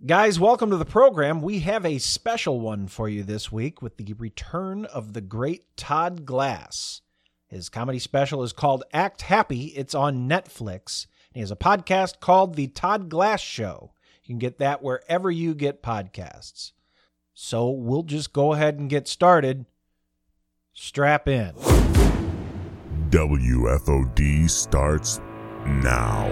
Guys, welcome to the program. We have a special one for you this week with the return of the great Todd Glass. His comedy special is called Act Happy. It's on Netflix. He has a podcast called The Todd Glass Show. You can get that wherever you get podcasts. So we'll just go ahead and get started. Strap in. WFOD starts now.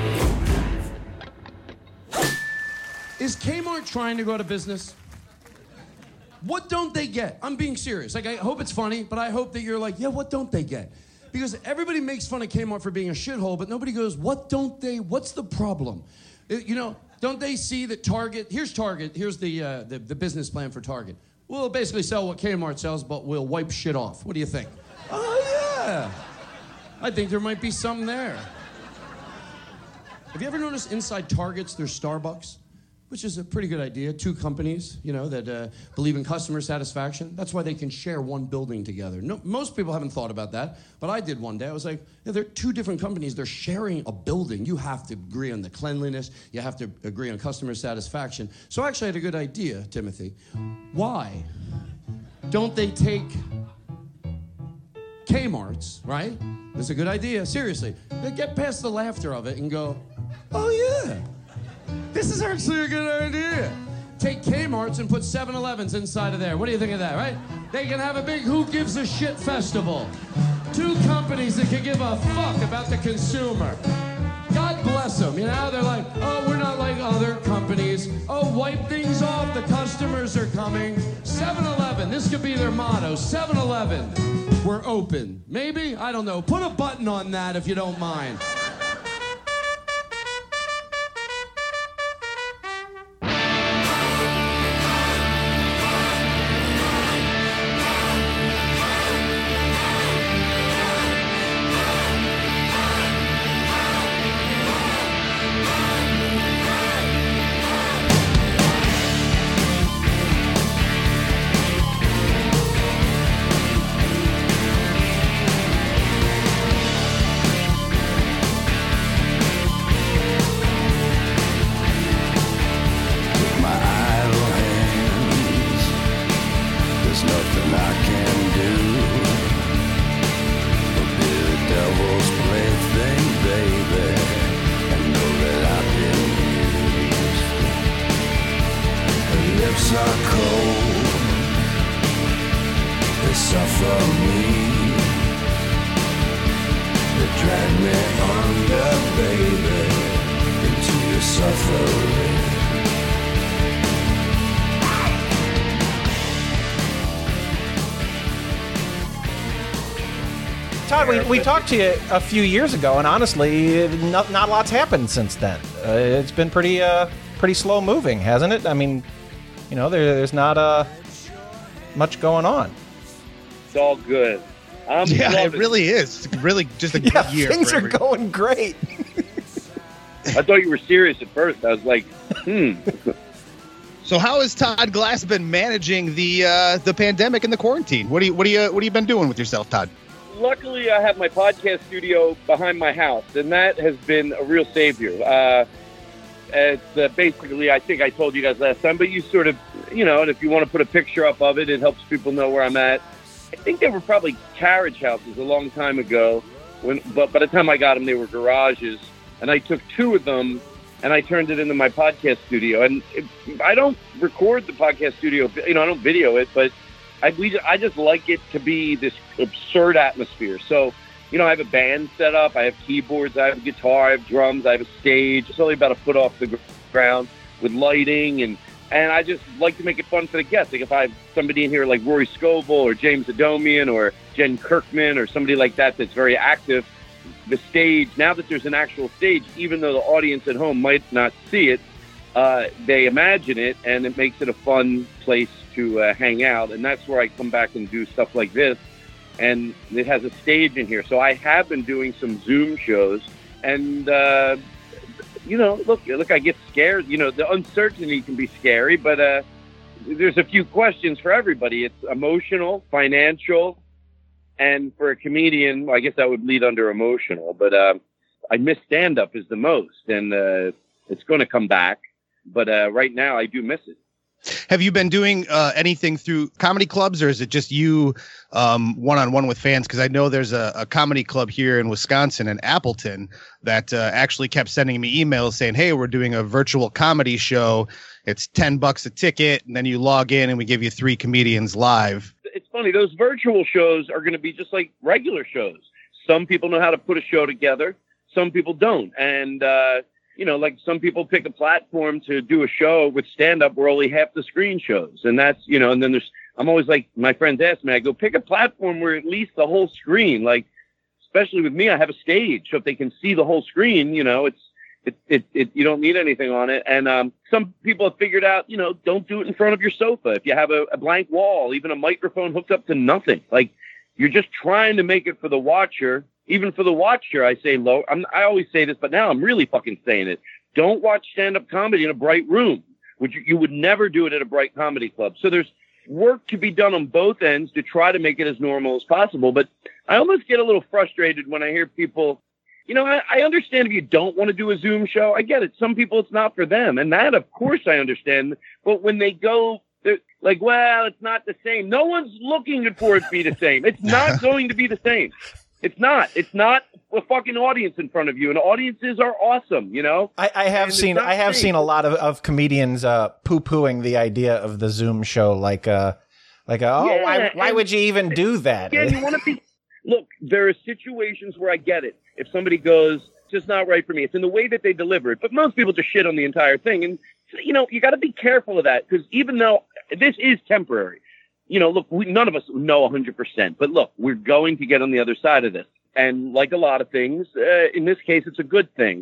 Is Kmart trying to go out of business? What don't they get? I'm being serious. Like, I hope it's funny, but I hope that you're like, yeah, what don't they get? Because everybody makes fun of Kmart for being a shithole, but nobody goes, what don't they, what's the problem? Don't they see that Target, here's the business plan for Target. We'll basically sell what Kmart sells, but we'll wipe shit off. What do you think? Oh, yeah. I think there might be something there. Have you ever noticed inside Targets there's Starbucks? Which is a pretty good idea. Two companies, that believe in customer satisfaction. That's why they can share one building together. No, most people haven't thought about that, but I did one day. I was like, yeah, they're two different companies. They're sharing a building. You have to agree on the cleanliness. You have to agree on customer satisfaction. So I actually had a good idea, Timothy. Why don't they take Kmart's, right? That's a good idea, seriously. They get past the laughter of it and go, oh, yeah. This is actually a good idea. Take Kmart's and put 7-Elevens inside of there. What do you think of that, right? They can have a big Who Gives a Shit festival. Two companies that can give a fuck about the consumer. God bless them. They're like, oh, we're not like other companies. Oh, wipe things off. The customers are coming. 7-Eleven. This could be their motto. 7-Eleven. We're open. Maybe? I don't know. Put a button on that if you don't mind. Todd, we talked to you a few years ago, and honestly, not lots happened since then. It's been pretty slow moving, hasn't it? I mean, there's not much going on. It's all good. It really is. It's really just a good year. Things are going great. I thought you were serious at first. I was like, So how has Todd Glass been managing the pandemic and the quarantine? What have you been doing with yourself, Todd? Luckily, I have my podcast studio behind my house, and that has been a real savior. It's basically, I think I told you guys last time, but you sort of, and if you want to put a picture up of it, it helps people know where I'm at. I think they were probably carriage houses a long time ago, but by the time I got them, they were garages, and I took two of them, and I turned it into my podcast studio. And I don't record the podcast studio, I don't video it, but I just like it to be this absurd atmosphere. So, I have a band set up. I have keyboards. I have a guitar. I have drums. I have a stage. It's only about a foot off the ground with lighting. And I just like to make it fun for the guests. Like if I have somebody in here like Rory Scovel or James Adomian or Jen Kirkman or somebody like that that's very active, the stage, now that there's an actual stage, even though the audience at home might not see it, they imagine it, and it makes it a fun place to hang out. And that's where I come back and do stuff like this. And it has a stage in here. So I have been doing some Zoom shows. And, look, I get scared. The uncertainty can be scary, but there's a few questions for everybody. It's emotional, financial, and for a comedian, well, I guess that would lead under emotional. But I miss stand-up is the most. And it's going to come back. But right now, I do miss it. Have you been doing anything through comedy clubs, or is it just you one-on-one with fans? Because I know there's a comedy club here in Wisconsin, in Appleton, that actually kept sending me emails saying, hey, we're doing a virtual comedy show. It's $10 a ticket, and then you log in and we give you 3 comedians live. It's funny. Those virtual shows are going to be just like regular shows. Some people know how to put a show together. Some people don't. And, like some people pick a platform to do a show with stand-up where only half the screen shows. And that's, and then I'm always like, my friends ask me, I go, pick a platform where at least the whole screen, like, especially with me, I have a stage. So if they can see the whole screen, you don't need anything on it. And some people have figured out, don't do it in front of your sofa. If you have a blank wall, even a microphone hooked up to nothing, like you're just trying to make it for the watcher. Even for the watcher, I say low. I always say this, but now I'm really fucking saying it. Don't watch stand-up comedy in a bright room, which you would never do it at a bright comedy club. So there's work to be done on both ends to try to make it as normal as possible. But I almost get a little frustrated when I hear people, I understand if you don't want to do a Zoom show. I get it. Some people, it's not for them. And that, of course, I understand. But when they go, they're like, well, it's not the same. No one's looking for it to be the same. It's not going to be the same. It's not a fucking audience in front of you, and audiences are awesome, I have seen a lot of comedians poo-pooing the idea of the Zoom show, why would you even do that? Yeah, you want to be. Look, there are situations where I get it. If somebody goes, it's just not right for me. It's in the way that they deliver it, but most people just shit on the entire thing, and you got to be careful of that, because even though this is temporary. Look, none of us know 100%, but look, we're going to get on the other side of this. And like a lot of things, in this case, it's a good thing.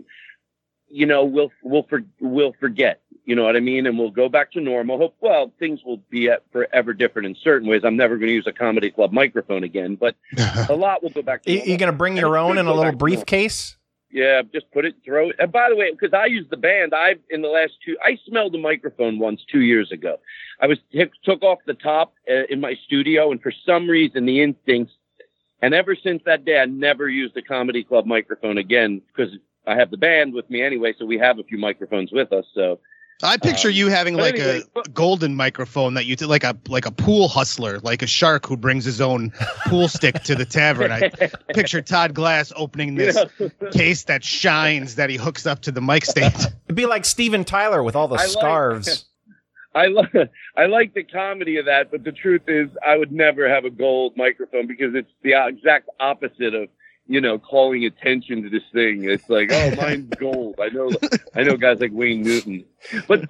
We'll forget, you know what I mean? And we'll go back to normal. Things will be forever different in certain ways. I'm never going to use a comedy club microphone again, but a lot will go back to normal. You going to bring your own in a little briefcase? Yeah, just put it, throw it. And by the way, because I use the band, I smelled a microphone once 2 years ago. I took off the top in my studio, and for some reason, the instincts, and ever since that day, I never used a comedy club microphone again, because I have the band with me anyway, so we have a few microphones with us. So I picture you having a golden microphone that you like a pool hustler, like a shark who brings his own pool stick to the tavern. I picture Todd Glass opening this case that shines that he hooks up to the mic stand. It'd be like Steven Tyler with all the scarves. I like the comedy of that, but the truth is I would never have a gold microphone, because it's the exact opposite of, calling attention to this thing. It's like, oh, mine's gold. I know guys like Wayne Newton, but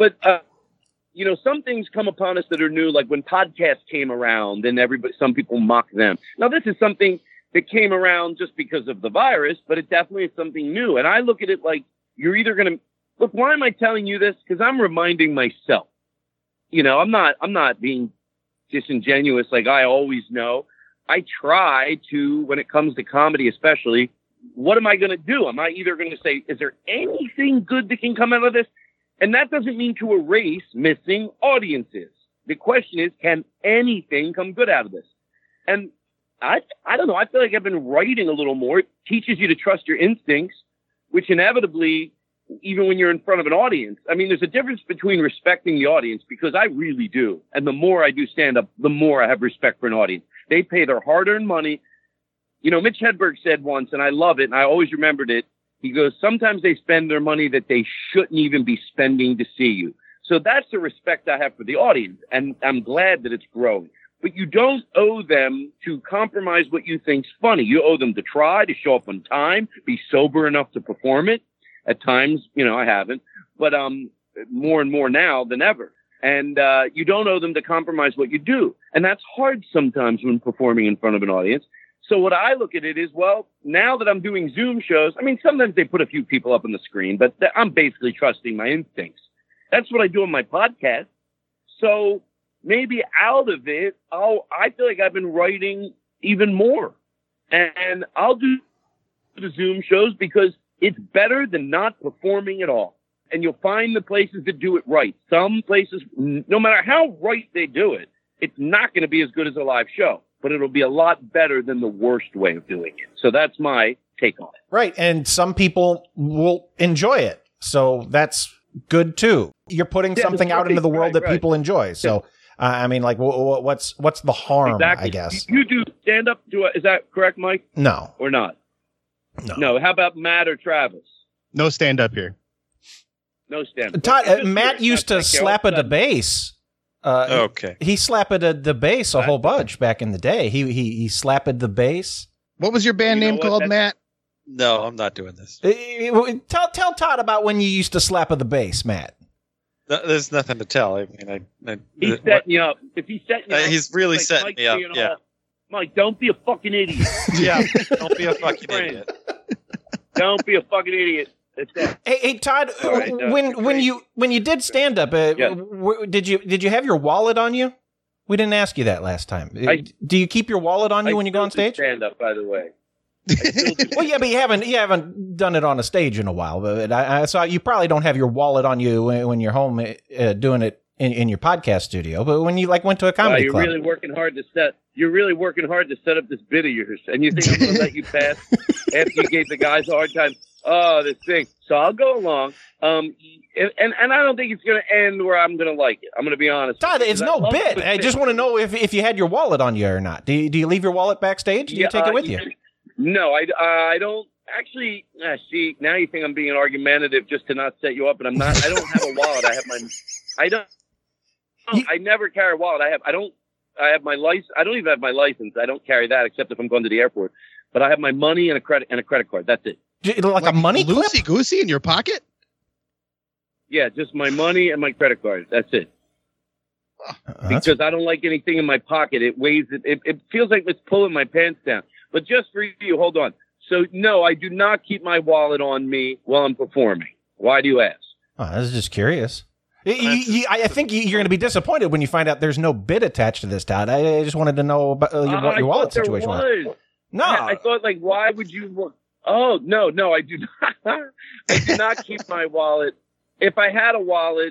some things come upon us that are new. Like when podcasts came around, and some people mock them. Now, this is something that came around just because of the virus, but it definitely is something new. And I look at it like, you're either going to look, why am I telling you this? Because I'm reminding myself, I'm not being disingenuous. Like I always know. I try to, when it comes to comedy, especially, what am I going to do? Am I either going to say, is there anything good that can come out of this? And that doesn't mean to erase missing audiences. The question is, can anything come good out of this? And I don't know. I feel like I've been writing a little more. It teaches you to trust your instincts, which inevitably, even when you're in front of an audience, I mean, there's a difference between respecting the audience, because I really do. And the more I do stand up, the more I have respect for an audience. They pay their hard-earned money. Mitch Hedberg said once, and I love it, and I always remembered it. He goes, sometimes they spend their money that they shouldn't even be spending to see you. So that's the respect I have for the audience, and I'm glad that it's growing. But you don't owe them to compromise what you think's funny. You owe them to try to show up on time, be sober enough to perform it. At times, I haven't, but more and more now than ever. And you don't owe them to compromise what you do. And that's hard sometimes when performing in front of an audience. So what I look at it is, well, now that I'm doing Zoom shows, I mean, sometimes they put a few people up on the screen, but I'm basically trusting my instincts. That's what I do on my podcast. So maybe out of it, I feel like I've been writing even more. And I'll do the Zoom shows because it's better than not performing at all. And you'll find the places that do it right. Some places, no matter how right they do it, it's not going to be as good as a live show, but it'll be a lot better than the worst way of doing it. So that's my take on it. Right. And some people will enjoy it. So that's good too. You're putting something out into the world that people enjoy. So, I mean, like, what's the harm? Exactly. I guess you do stand up. Is that correct, Mike? No, or not? No. How about Matt or Travis? No stand up here. No stand up. Todd, Matt used to slap a bass. Okay. He slapped the bass a whole bunch back in the day. He slapped the bass. What was your band name called, Matt? No, I'm not doing this. Tell Todd about when you used to slap the bass, Matt. No, there's nothing to tell. I mean, he's setting you up. If he's setting you up, he's really like setting me up. Yeah. Mike, don't be a fucking idiot. Yeah. Don't be a fucking idiot. Don't be a fucking idiot. Hey Todd, right, when you did stand up, did you have your wallet on you? We didn't ask you that last time. Do you keep your wallet on you when you go on stage? Stand up, by the way. Well, yeah, but you haven't done it on a stage in a while. But I saw you probably don't have your wallet on you when you're home doing it in your podcast studio. But when you went to a comedy club, you're really working hard to set up this bit of yours, and you think I'm going to let you pass after you gave the guys a hard time? Oh, this thing. So I'll go along. And I don't think it's going to end where I'm going to like it. I'm going to be honest. Todd, it's no bit. I just want to know if you had your wallet on you or not. Do you leave your wallet backstage? Do you take it with you? No, I don't. Actually, see, now you think I'm being argumentative just to not set you up, but I'm not. I don't have a wallet. I never carry a wallet. I have my license. I don't even have my license. I don't carry that except if I'm going to the airport. But I have my money and a credit card. That's it. Like a money clip? Loosey-goosey in your pocket? Yeah, just my money and my credit card. That's it. Because I don't like anything in my pocket. It weighs it. It feels like it's pulling my pants down. But just for you, hold on. So, no, I do not keep my wallet on me while I'm performing. Why do you ask? Oh, I was just curious. I think you're going to be disappointed when you find out there's no bid attached to this, Todd. I just wanted to know about what your wallet situation was. No. I thought, why would you... Oh, no, I do not. I do not keep my wallet. If I had a wallet,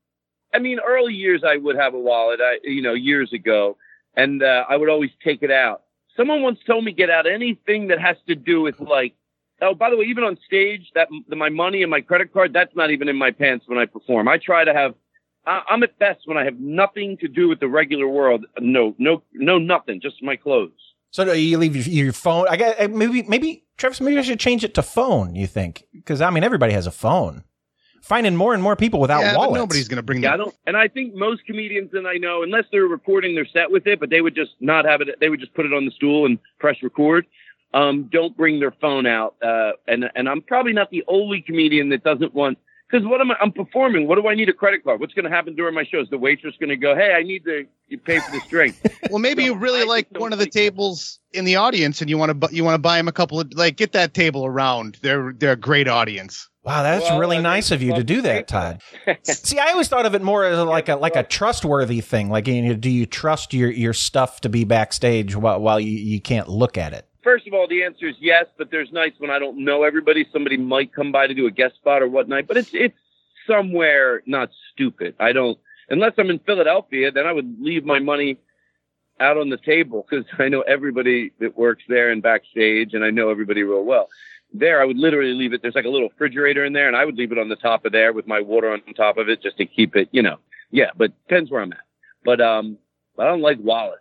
I mean, early years I would have a wallet, years ago, and I would always take it out. Someone once told me get out anything that has to do with oh, by the way, even on stage, my money and my credit card, that's not even in my pants when I perform. I try to have, I'm at best when I have nothing to do with the regular world. No, nothing, just my clothes. So do you leave your phone? I guess maybe Travis, maybe I should change it to phone. You think? Because I mean, everybody has a phone. Finding more and more people without wallets. But nobody's going to bring that. And I think most comedians that I know, unless they're recording their set with it, but they would just not have it. They would just put it on the stool and press record. Don't bring their phone out. And I'm probably not the only comedian that doesn't want. Because I'm performing. What do I need a credit card? What's going to happen during my shows? The waitress going to go, hey, I need you pay for this drink. Well, maybe you really like one of the tables in the audience, and you want to buy them a couple of get that table around. They're a great audience. Wow, that's really nice of you to do that, Todd. See, I always thought of it more as like a trustworthy thing. Like, do you trust your stuff to be backstage while you can't look at it? First of all, the answer is yes, but there's nights when I don't know everybody. Somebody might come by to do a guest spot or whatnot, but it's somewhere not stupid. I don't, unless I'm in Philadelphia, then I would leave my money out on the table because I know everybody that works there and backstage, and I know everybody real well. There, I would literally leave it. There's like a little refrigerator in there, and I would leave it on the top of there with my water on top of it just to keep it, Yeah, but depends where I'm at. But I don't like wallets.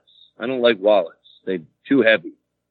They're too heavy.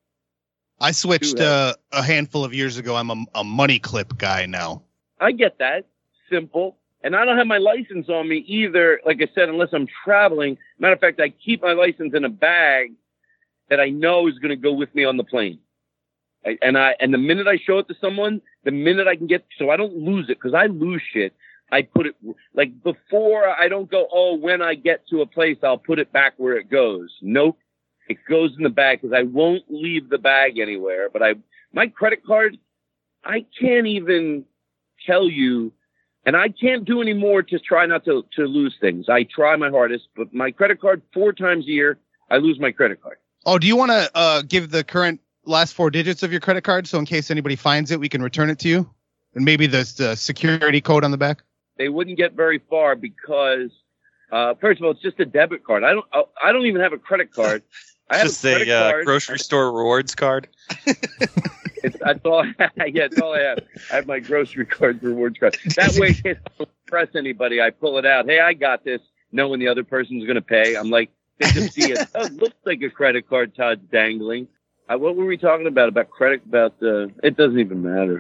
I switched a handful of years ago. I'm a money clip guy now. I get that. Simple. And I don't have my license on me either, like I said, unless I'm traveling. Matter of fact, I keep my license in a bag that I know is going to go with me on the plane. And the minute I show it to someone, the minute I can get, so I don't lose it, because I lose shit. I put it, before I don't go, when I get to a place, I'll put it back where it goes. Nope. It goes in the bag because I won't leave the bag anywhere. But my credit card, I can't even tell you, and I can't do any more to try not to lose things. I try my hardest, but my credit card, 4 times a year, I lose my credit card. Oh, do you want to give the current last 4 digits of your credit card so in case anybody finds it, we can return it to you? And maybe the security code on the back? They wouldn't get very far because, first of all, it's just a debit card. I don't even have a credit card. I have Just a credit a card. grocery store rewards card. That's all. That's all I have. I have my grocery card rewards card. That way, if I don't impress anybody, I pull it out. Hey, I got this, knowing the other person's going to pay. I'm like, they just see it. Oh, it looks like a credit card Todd's dangling. What were we talking about? About credit? It doesn't even matter.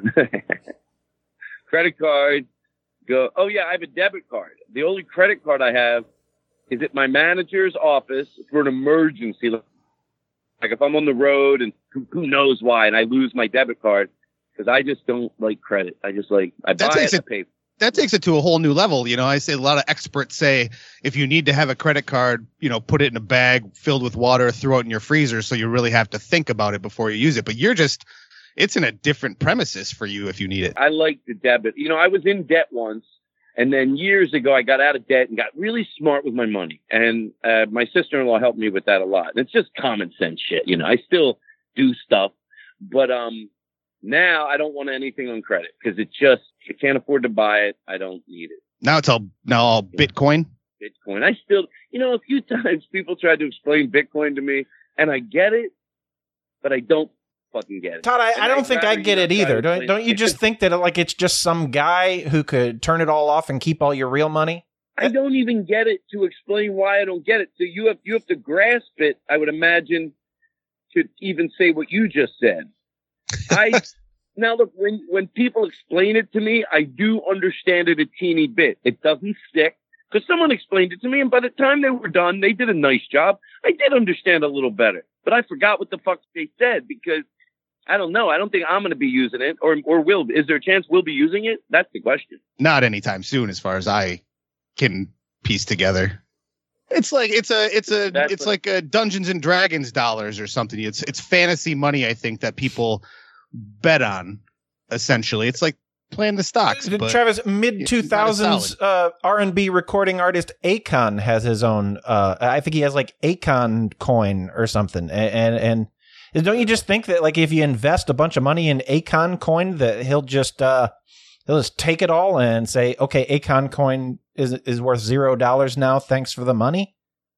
Credit card. Go. Oh yeah, I have a debit card. The only credit card I have is at my manager's office for an emergency. Like if I'm on the road and who knows why, and I lose my debit card because I just don't like credit. I just like I buy it, I pay. That takes it to a whole new level. You know, I say a lot of experts say if you need to have a credit card, you know, put it in a bag filled with water, throw it in your freezer, so you really have to think about it before you use it. But it's in a different premises for you if you need it. I like the debit. You know, I was in debt once. And then years ago, I got out of debt and got really smart with my money. And my sister-in-law helped me with that a lot. And it's just common sense shit. You know, I still do stuff. But now I don't want anything on credit because I can't afford to buy it. I don't need it. Now it's all Bitcoin. Bitcoin. I still, you know, a few times people tried to explain Bitcoin to me and I get it, but I don't fucking get it. Todd, I don't think I get it either. Don't you just think that like it's just some guy who could turn it all off and keep all your real money? I don't even get it to explain why I don't get it. So you have to grasp it, I would imagine, to even say what you just said. Now look, when people explain it to me, I do understand it a teeny bit. It doesn't stick because someone explained it to me, and by the time they were done, they did a nice job. I did understand a little better, but I forgot what the fuck they said because I don't know. I don't think I'm going to be using it or will. Is there a chance we'll be using it? That's the question. Not anytime soon, as far as I can piece together. It's like it's like a Dungeons and Dragons dollars or something. It's fantasy money, I think, that people bet on. Essentially, it's like playing the stocks. Travis, mid 2000s R&B recording artist Akon has his own. I think he has like Akon coin or something, and don't you just think that like if you invest a bunch of money in Akon coin that he'll just take it all and say, okay, Akon coin is worth $0 now. Thanks for the money.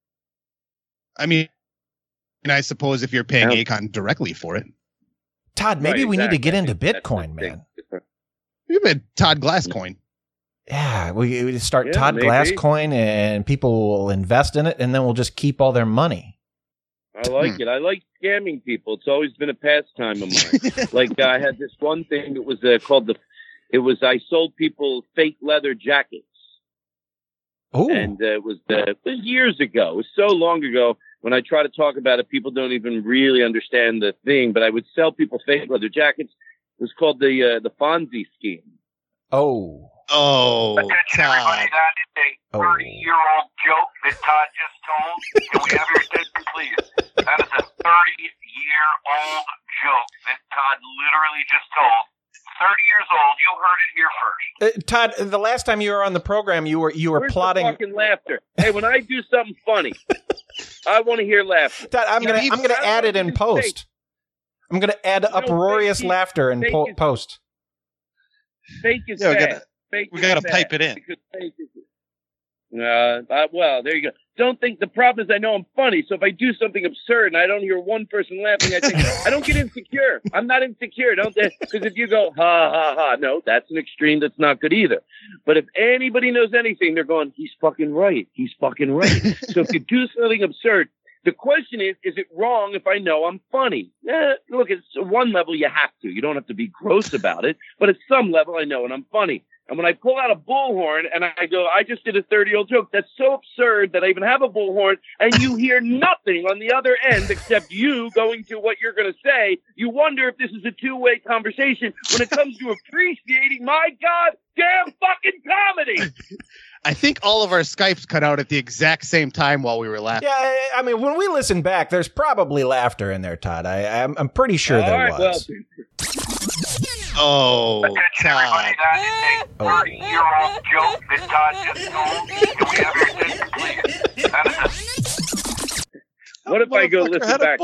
I mean, and I suppose if you're paying Akon directly for it, Todd, maybe we need to get into Bitcoin, man. You have a Todd Glass coin. Yeah, we start Todd Glass coin and people will invest in it and then we'll just keep all their money. I like it. I like scamming people. It's always been a pastime of mine. Like I had this one thing that was called I sold people fake leather jackets. Oh, and it was years ago. It was so long ago. When I try to talk about it, people don't even really understand the thing. But I would sell people fake leather jackets. It was called the Fonzie scheme. Oh, Attention, everybody, that is a 30-year-old joke that Todd just told. Can we have your attention, please? That is a 30-year-old joke that Todd literally just told. 30 years old. You heard it here first. Todd, the last time you were on the program, you were Where's plotting the fucking laughter. Hey, when I do something funny, I want to hear laughter. Todd, I'm gonna add it in post. I'm gonna add uproarious laughter in post. Fake is Yeah, bad. we gotta pipe it in. Well, there you go. Don't think the problem is I know I'm funny, so if I do something absurd and I don't hear one person laughing, I think I don't get insecure. I'm not insecure, because if you go ha ha ha, no, that's an extreme. That's not good either. But if anybody knows anything, they're going, he's fucking right. He's fucking right. So if you do something absurd, the question is it wrong if I know I'm funny? Look, at one level you have to. You don't have to be gross about it, but at some level I know and I'm funny. And when I pull out a bullhorn and I go, I just did a 30-year-old joke, that's so absurd that I even have a bullhorn, and you hear nothing on the other end except you going to what you're going to say. You wonder if this is a two-way conversation when it comes to appreciating my goddamn fucking comedy. I think all of our Skypes cut out at the exact same time while we were laughing. Yeah, I mean, when we listen back, there's probably laughter in there, Todd. I'm pretty sure there was. Oh, Attention, everybody, that is a 30-year-old joke that Todd just told. Can we have your attention, please? That is What if I go listen back?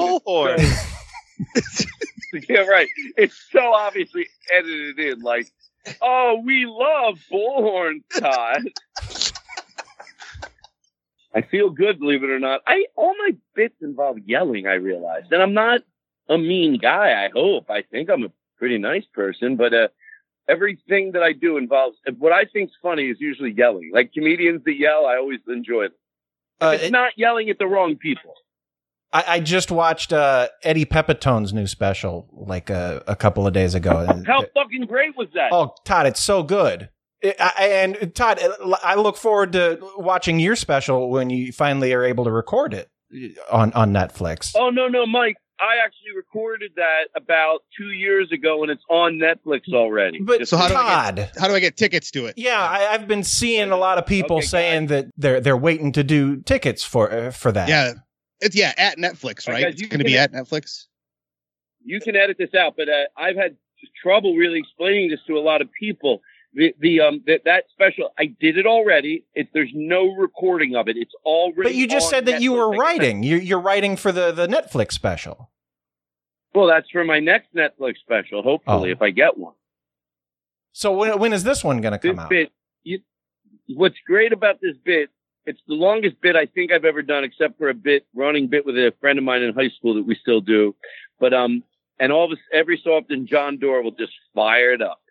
Yeah, right. It's so obviously edited in, like, oh, we love bullhorn, Todd. I feel good, believe it or not. All my bits involve yelling, I realized. And I'm not a mean guy, I hope. I think I'm a pretty nice person, but everything that I do involves, what I think's funny is usually yelling. Like comedians that yell, I always enjoy them. It's not yelling at the wrong people. I just watched Eddie Pepitone's new special like a couple of days ago. How fucking great was that? Oh, Todd, it's so good. And Todd, I look forward to watching your special when you finally are able to record it on Netflix. Oh, no, Mike. I actually recorded that about 2 years ago, and it's on Netflix already. But So how Todd, do I get tickets to it? yeah, I've been seeing a lot of people saying that they're waiting to do tickets for that. Yeah, it's at Netflix, right? Guys, it's going to be at Netflix. You can edit this out, but I've had trouble really explaining this to a lot of people. That special, I did it already. There's no recording of it. It's already. But you just said that Netflix. you were writing. You're writing for the Netflix special. Well, that's for my next Netflix special, hopefully, if I get one. So when is this one going to come out? What's great about this bit, it's the longest bit I think I've ever done, except for running bit with a friend of mine in high school that we still do. But, and every so often, John Doerr will just fire it up.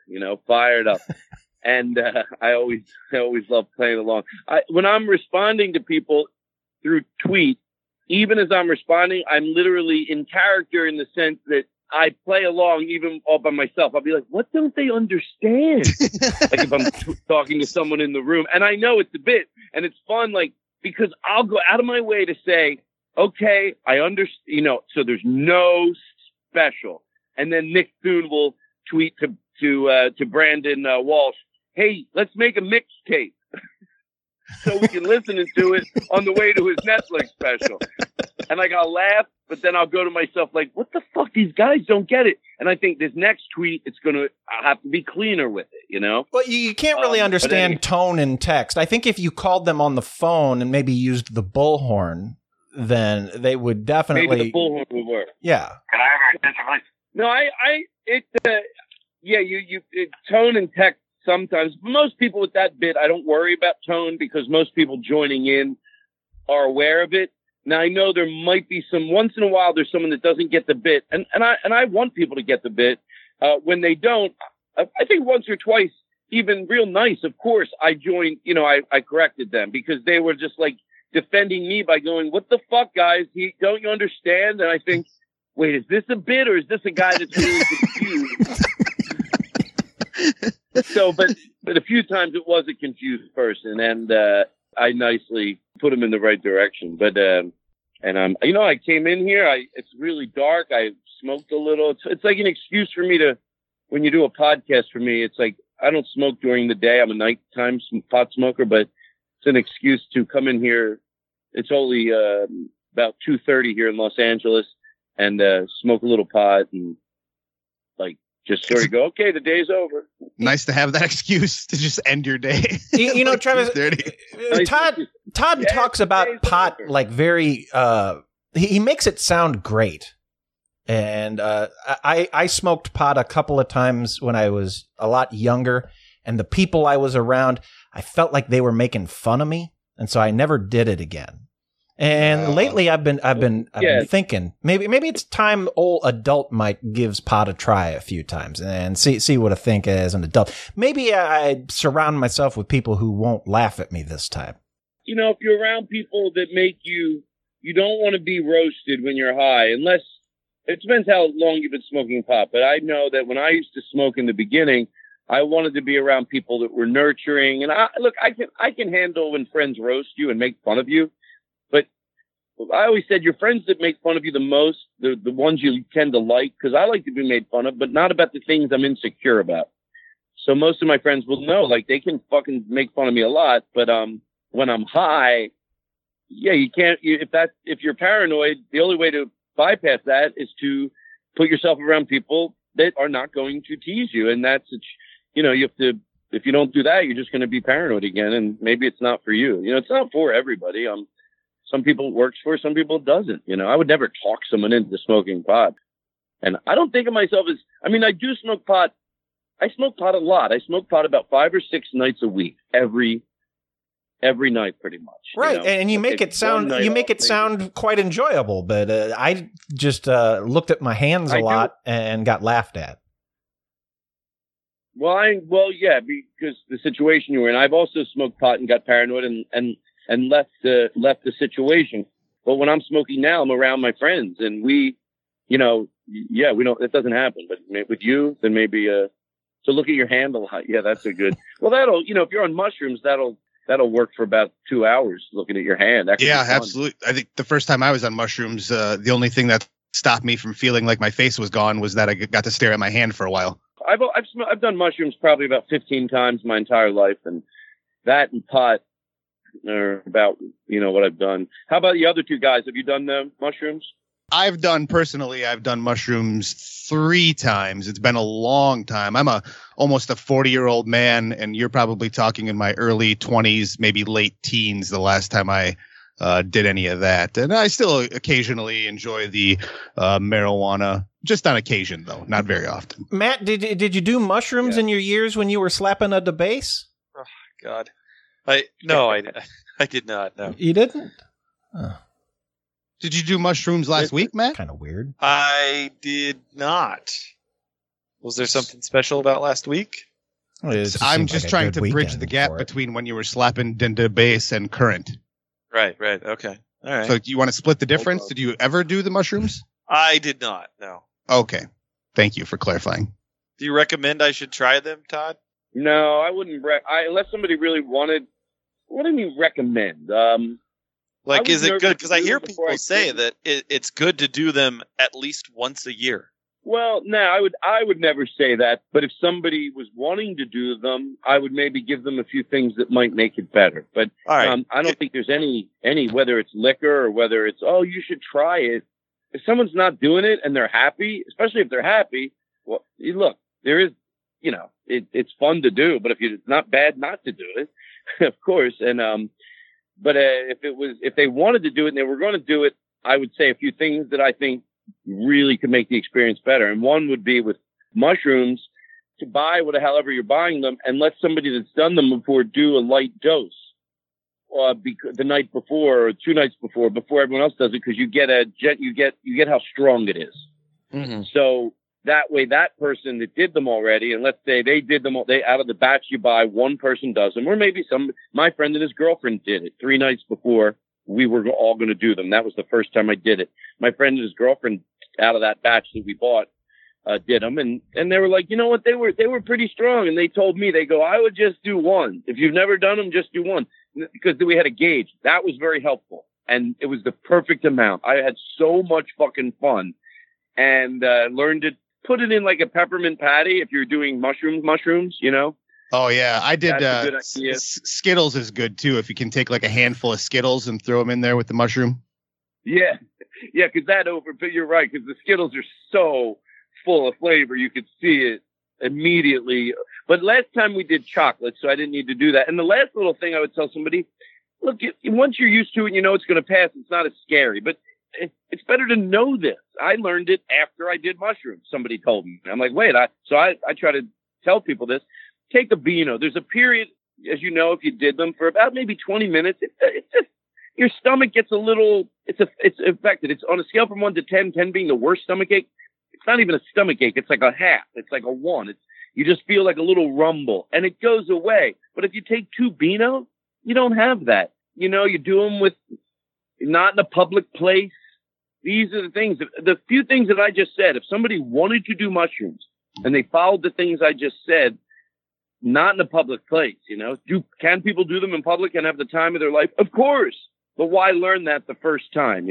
And I always love playing along. When I'm responding to people through tweet, even as I'm responding, I'm literally in character in the sense that I play along even all by myself. I'll be like, what don't they understand? Like if I'm talking to someone in the room, and I know it's a bit and it's fun, like, because I'll go out of my way to say, okay, I understand, so there's no special. And then Nick Thune will tweet to Brandon Walsh, hey, let's make a mixtape so we can listen to it on the way to his Netflix special. And like, I'll laugh, but then I'll go to myself like, what the fuck? These guys don't get it. And I think this next tweet, I'll have to be cleaner with it, Well, you can't really understand tone in text. I think if you called them on the phone and maybe used the bullhorn, then they would definitely. Maybe the bullhorn would work. Yeah. Can I have your attention, please? No, you tone and text sometimes. Most people with that bit, I don't worry about tone because most people joining in are aware of it. Now I know there might be once in a while there's someone that doesn't get the bit, and I want people to get the bit. When they don't, I think once or twice, even real nice, of course, I joined. I corrected them because they were just like defending me by going, "What the fuck, guys? Don't you understand?" And I think, wait, is this a bit or is this a guy that's really confused? But a few times it was a confused person, and I nicely put him in the right direction. But I came in here. It's really dark. I smoked a little. It's like an excuse for me to, when you do a podcast for me, it's like I don't smoke during the day. I'm a nighttime pot smoker, but it's an excuse to come in here. It's only about 2:30 here in Los Angeles, and smoke a little pot and like. Just sort of go, okay, the day's over. Nice to have that excuse to just end your day. Like Travis, Todd talks about pot like very, he makes it sound great. And I smoked pot a couple of times when I was a lot younger, and the people I was around, I felt like they were making fun of me, and so I never did it again. And lately, I've been thinking maybe it's time old adult Mike gives pot a try a few times and see what I think as an adult. Maybe I surround myself with people who won't laugh at me this time. If you're around people that make you don't want to be roasted when you're high, unless it depends how long you've been smoking pot. But I know that when I used to smoke in the beginning, I wanted to be around people that were nurturing. And I can handle when friends roast you and make fun of you. But I always said your friends that make fun of you the most, the ones you tend to like, because I like to be made fun of, but not about the things I'm insecure about. So most of my friends will know, like, they can fucking make fun of me a lot, but when I'm high, you can't. If you're paranoid, the only way to bypass that is to put yourself around people that are not going to tease you, and that's you have to. If you don't do that, you're just going to be paranoid again, and maybe it's not for you. It's not for everybody. Some people it works for, some people it doesn't. I would never talk someone into smoking pot. And I don't think of myself as, I do smoke pot. I smoke pot a lot. I smoke pot about 5 or 6 nights a week, every every night, pretty much. Right, you know? and you make it sound quite enjoyable. But I just looked at my hands a lot and got laughed at. Well, yeah, because the situation you were in. I've also smoked pot and got paranoid and left the situation. But when I'm smoking now, I'm around my friends, and we, we don't. It doesn't happen. But with you, then maybe. So look at your hand a lot. Yeah, that's a good. Well, that'll if you're on mushrooms, that'll work for about 2 hours. Looking at your hand. Yeah, absolutely. I think the first time I was on mushrooms, the only thing that stopped me from feeling like my face was gone was that I got to stare at my hand for a while. I've done mushrooms probably about 15 times my entire life, and that and pot are about what I've done. How about the other two guys? Have you done mushrooms? I've done mushrooms 3 times. It's been a long time. I'm almost a 40-year-old man, and you're probably talking in my early 20s, maybe late teens, the last time I did any of that. And I still occasionally enjoy the marijuana, just on occasion, though, not very often. Matt, did you do mushrooms in your years when you were slapping at the bass? Oh, God. I did not, no. You didn't? Oh. Did you do mushrooms last week, Matt? Kind of weird. I did not. Was there something special about last week? I'm just trying to bridge the gap between when you were slapping into bass and current. Right. Okay. All right. So do you want to split the difference? Did you ever do the mushrooms? I did not, no. Okay. Thank you for clarifying. Do you recommend I should try them, Todd? No, I wouldn't. Unless somebody really wanted. What do you mean recommend? Is it good? Because I hear people say that it's good to do them at least once a year. Well, no, I would never say that. But if somebody was wanting to do them, I would maybe give them a few things that might make it better. But I don't think there's any whether it's liquor or whether it's you should try it. If someone's not doing it and they're happy, especially if they're happy, well, look, there is, it's fun to do. But it's not bad not to do it, of course. And but if they wanted to do it and they were going to do it, I would say a few things that I think really could make the experience better. And one would be with mushrooms to buy however you're buying them and let somebody that's done them before do a light dose the night before or 2 nights before everyone else does it, because you get how strong it is. Mm-hmm. So that way, that person that did them already, and let's say they did them, out of the batch you buy, one person does them, or maybe my friend and his girlfriend did it 3 nights before we were all going to do them. That was the first time I did it. My friend and his girlfriend, out of that batch that we bought, did them, and they were like, you know what, they were pretty strong, and they told me, they go, I would just do one. If you've never done them, just do one, because we had a gauge. That was very helpful, and it was the perfect amount. I had so much fucking fun, and learned to put it in like a peppermint patty if you're doing mushrooms, Oh yeah, I did. Skittles is good too. If you can take like a handful of Skittles and throw them in there with the mushroom. Yeah, because but you're right, because the Skittles are so full of flavor, you could see it immediately. But last time we did chocolate, so I didn't need to do that. And the last little thing I would tell somebody, look, once you're used to it, it's going to pass. It's not as scary, but it's better to know this. I learned it after I did mushrooms. Somebody told me. I'm like, wait, I try to tell people this. Take a Beano. There's a period, as you know, if you did them for about maybe 20 minutes, it's just, your stomach gets a little, it's affected. It's on a scale from 1 to 10, 10 being the worst stomach ache. It's not even a stomach ache. It's like a half. It's like a 1. You just feel like a little rumble and it goes away. But if you take 2 Beano, you don't have that. You do them not in a public place. These are the things, the few things that I just said. If somebody wanted to do mushrooms and they followed the things I just said, not in a public place, can people do them in public and have the time of their life? Of course. But why learn that the first time,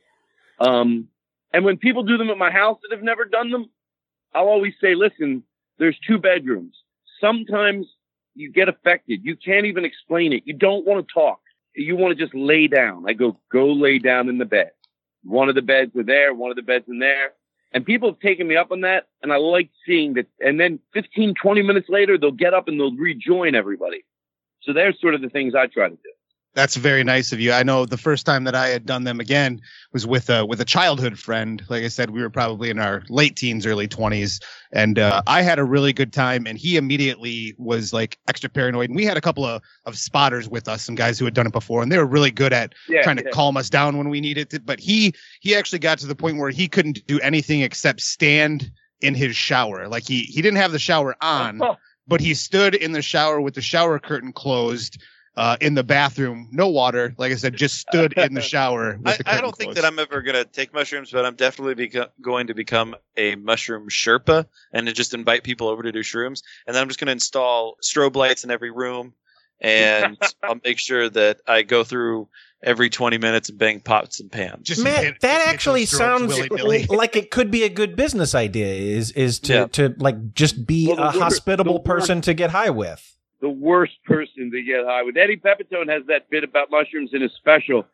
And when people do them at my house that have never done them, I'll always say, listen, there's 2 bedrooms. Sometimes you get affected. You can't even explain it. You don't want to talk. You want to just lay down. I go lay down in the bed. One of the beds are there. One of the beds in there. And people have taken me up on that. And I like seeing that. And then 15, 20 minutes later, they'll get up and they'll rejoin everybody. So there's sort of the things I try to do. That's very nice of you. I know the first time that I had done them again was with a childhood friend. Like I said, we were probably in our late teens, early 20s, and I had a really good time. And he immediately was like extra paranoid. And we had a couple of spotters with us, some guys who had done it before, and they were really good at trying to calm us down when we needed to. But he actually got to the point where he couldn't do anything except stand in his shower. Like he didn't have the shower on, but he stood in the shower with the shower curtain closed. In the bathroom, no water. Like I said, just stood in the shower. With the I don't think that I'm ever going to take mushrooms, but I'm definitely going to become a mushroom Sherpa and to just invite people over to do shrooms. And then I'm just going to install strobe lights in every room. And I'll make sure that I go through every 20 minutes and bang pots and pans. Matt, that actually sounds like it could be a good business idea. Is to like just be a hospitable person to get high with. The worst person to get high with. Eddie Pepitone has that bit about mushrooms in his special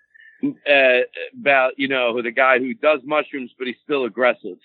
about, the guy who does mushrooms, but he's still aggressive,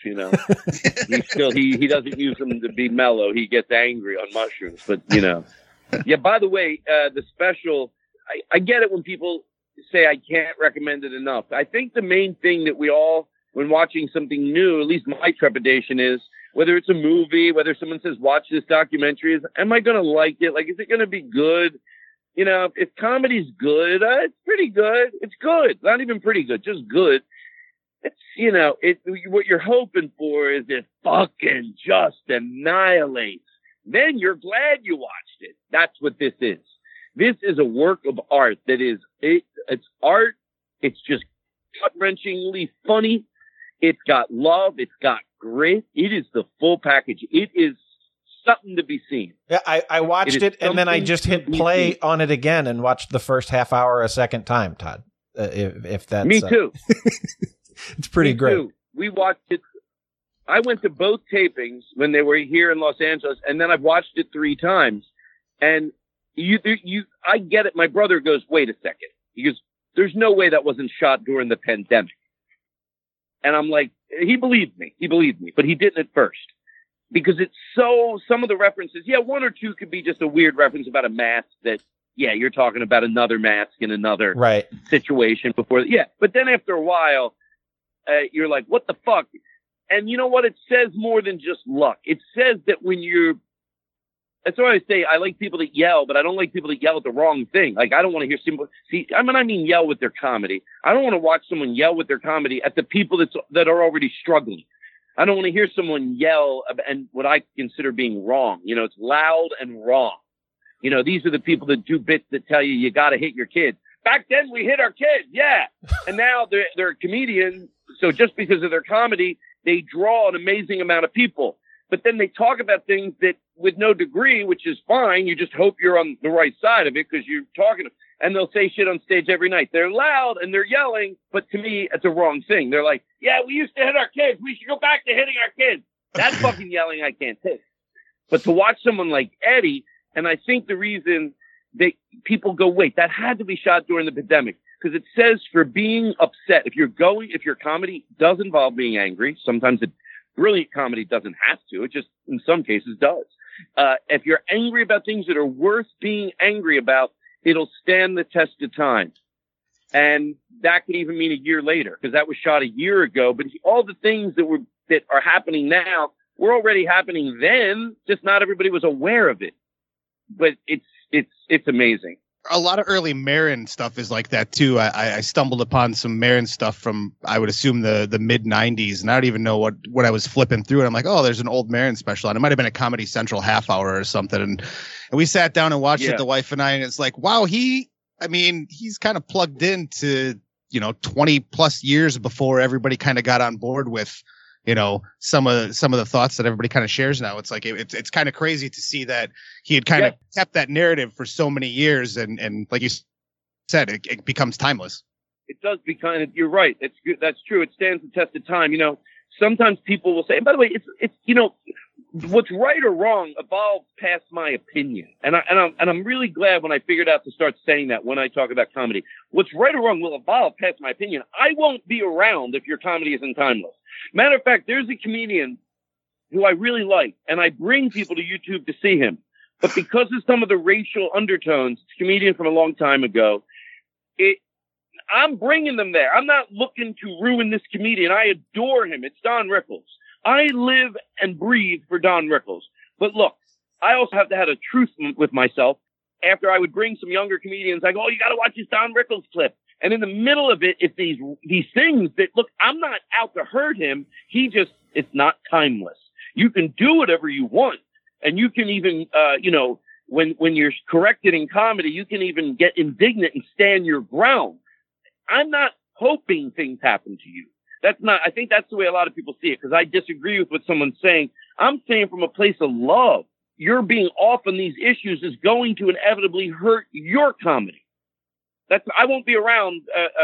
he doesn't use them to be mellow. He gets angry on mushrooms, but, Yeah, by the way, the special, I get it when people say I can't recommend it enough. I think the main thing that we all, when watching something new, at least my trepidation is, whether it's a movie, whether someone says, watch this documentary, am I going to like it? Like, is it going to be good? If comedy's good, it's pretty good. It's good. Not even pretty good, just good. It's, what you're hoping for is it fucking just annihilates. Then you're glad you watched it. That's what this is. This is a work of art that is, it's art. It's just gut-wrenchingly funny. It's got love. It's got grit. It is the full package. It is something to be seen. Yeah, I watched it and then I just hit play on it again and watched the first half hour a second time, Todd. If that's me too. It's pretty great. Too. We watched it. I went to both tapings when they were here in Los Angeles, and then I've watched it 3 times. And I get it. My brother goes, "Wait a second." He goes, "There's no way that wasn't shot during the pandemic." And I'm like, he believed me, but he didn't at first because it's some of the references, one or two could be just a weird reference about a mask that, you're talking about another mask in another situation before. But then after a while, you're like, what the fuck? And you know what? It says more than just luck. It says that that's why I say I like people that yell, but I don't like people that yell at the wrong thing. Like, I don't want to hear I mean yell with their comedy. I don't want to watch someone yell with their comedy at the people that are already struggling. I don't want to hear someone yell and what I consider being wrong. It's loud and wrong. These are the people that do bits that tell you got to hit your kids. Back then we hit our kids. Yeah. And now they're comedians. So just because of their comedy, they draw an amazing amount of people. But then they talk about things that with no degree, which is fine. You just hope you're on the right side of it because you're talking. And they'll say shit on stage every night. They're loud and they're yelling. But to me, it's a wrong thing. They're like, we used to hit our kids. We should go back to hitting our kids. That fucking yelling I can't take. But to watch someone like Eddie, and I think the reason that people go, wait, that had to be shot during the pandemic. Because it says for being upset, if your comedy does involve being angry, sometimes brilliant comedy doesn't have to. It just, in some cases, does. If you're angry about things that are worth being angry about, it'll stand the test of time. And that could even mean a year later, because that was shot a year ago. But all the things that are happening now were already happening then, just not everybody was aware of it. But it's amazing. A lot of early Maron stuff is like that too. I stumbled upon some Maron stuff from, I would assume, the mid 90s, and I don't even know what I was flipping through. And I'm like, oh, there's an old Maron special, and it might have been a Comedy Central half hour or something. And we sat down and watched it, the wife and I, and it's like, wow, he's kind of plugged into 20 plus years before everybody kind of got on board with some of the thoughts that everybody kind of shares now. It's like it's kind of crazy to see that he had kind of kept that narrative for so many years, and like you said, it becomes timeless. It does become. You're right. It's good. That's true. It stands the test of time. Sometimes people will say, and by the way, it's what's right or wrong evolves past my opinion, and I'm really glad when I figured out to start saying that when I talk about comedy. What's right or wrong will evolve past my opinion. I won't be around if your comedy isn't timeless. Matter of fact, there's a comedian who I really like, and I bring people to YouTube to see him. But because of some of the racial undertones, it's a comedian from a long time ago, I'm bringing them there. I'm not looking to ruin this comedian. I adore him. It's Don Rickles. I live and breathe for Don Rickles. But look, I also have to have a truth with myself. After I would bring some younger comedians, I go, oh, you got to watch this Don Rickles clip. And in the middle of it, it's these things that, look, I'm not out to hurt him. It's not timeless. You can do whatever you want. And you can even, when you're corrected in comedy, you can even get indignant and stand your ground. I'm not hoping things happen to you. I think that's the way a lot of people see it, because I disagree with what someone's saying. I'm saying from a place of love. Your being off on these issues is going to inevitably hurt your comedy. I won't be around,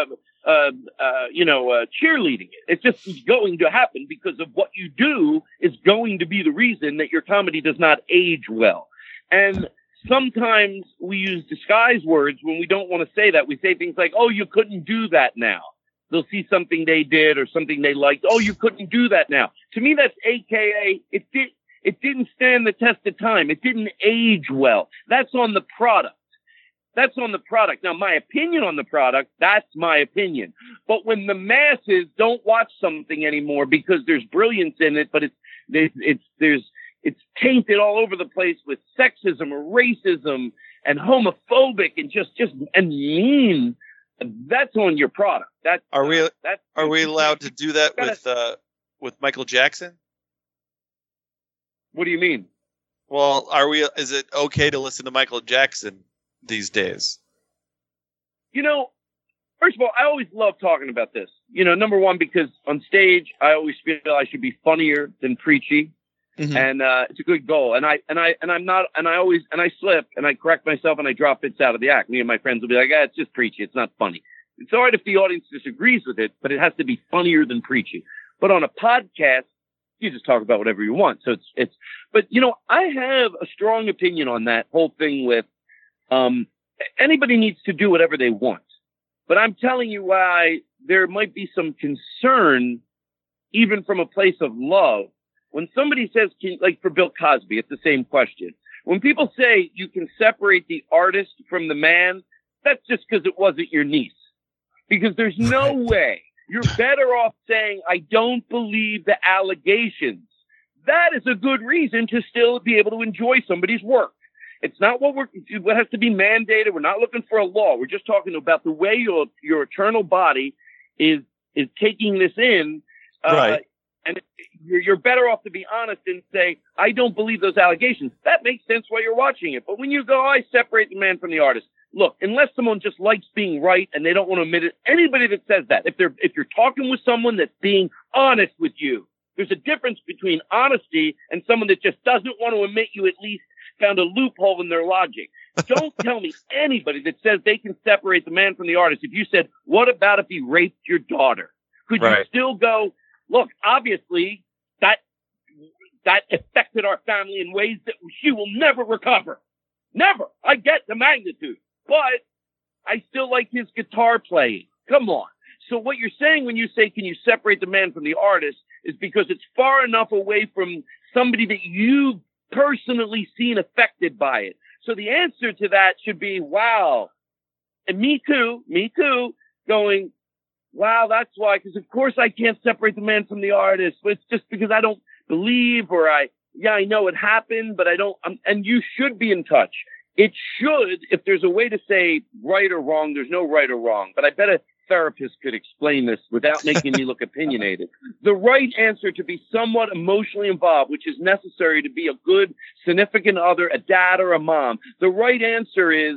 cheerleading it. It's just going to happen because of what you do is going to be the reason that your comedy does not age well. And sometimes we use disguise words when we don't want to say that. We say things like, oh, you couldn't do that now. They'll see something they did or something they liked. Oh, you couldn't do that now. To me, that's AKA, it didn't stand the test of time. It didn't age well. That's on the product. That's on the product. Now, my opinion on the product, that's my opinion. But when the masses don't watch something anymore because there's brilliance in it, but it's tainted all over the place with sexism or racism and homophobic and just mean, that's on your product. Are we allowed to do that with Michael Jackson? What do you mean? Well, is it okay to listen to Michael Jackson these days? First of all, I always love talking about this. Number one, because on stage, I always feel I should be funnier than preachy. Mm-hmm. And it's a good goal. And I slip and I correct myself and I drop bits out of the act. Me and my friends will be like, it's just preachy. It's not funny. It's all right if the audience disagrees with it, but it has to be funnier than preachy. But on a podcast, you just talk about whatever you want. So but I have a strong opinion on that whole thing with, anybody needs to do whatever they want, but I'm telling you why there might be some concern, even from a place of love. When somebody says, like for Bill Cosby, it's the same question. When people say you can separate the artist from the man, that's just because it wasn't your niece. Because there's no way. You're better off saying, I don't believe the allegations. That is a good reason to still be able to enjoy somebody's work. It's not what has to be mandated. We're not looking for a law. We're just talking about the way your eternal body is taking this in. Right. And you're better off to be honest and say, I don't believe those allegations. That makes sense while you're watching it. But when you go, I separate the man from the artist. Look, unless someone just likes being right and they don't want to admit it, anybody that says that, if you're talking with someone that's being honest with you, there's a difference between honesty and someone that just doesn't want to admit you at least found a loophole in their logic. Don't tell me anybody that says they can separate the man from the artist. If you said, what about if he raped your daughter? Could you still go, look, obviously that affected our family in ways that she will never recover. Never. I get the magnitude, but I still like his guitar playing. Come on. So what you're saying when you say, can you separate the man from the artist, is because it's far enough away from somebody that you've personally seen affected by it. So the answer to that should be, wow. And me too, going, wow, that's why, because of course I can't separate the man from the artist, but it's just because I don't believe, or I know it happened, but I don't, and you should be in touch. It should, if there's a way to say right or wrong, there's no right or wrong, but I bet a therapist could explain this without making me look opinionated. The right answer to be somewhat emotionally involved, which is necessary to be a good significant other, a dad or a mom. The right answer is,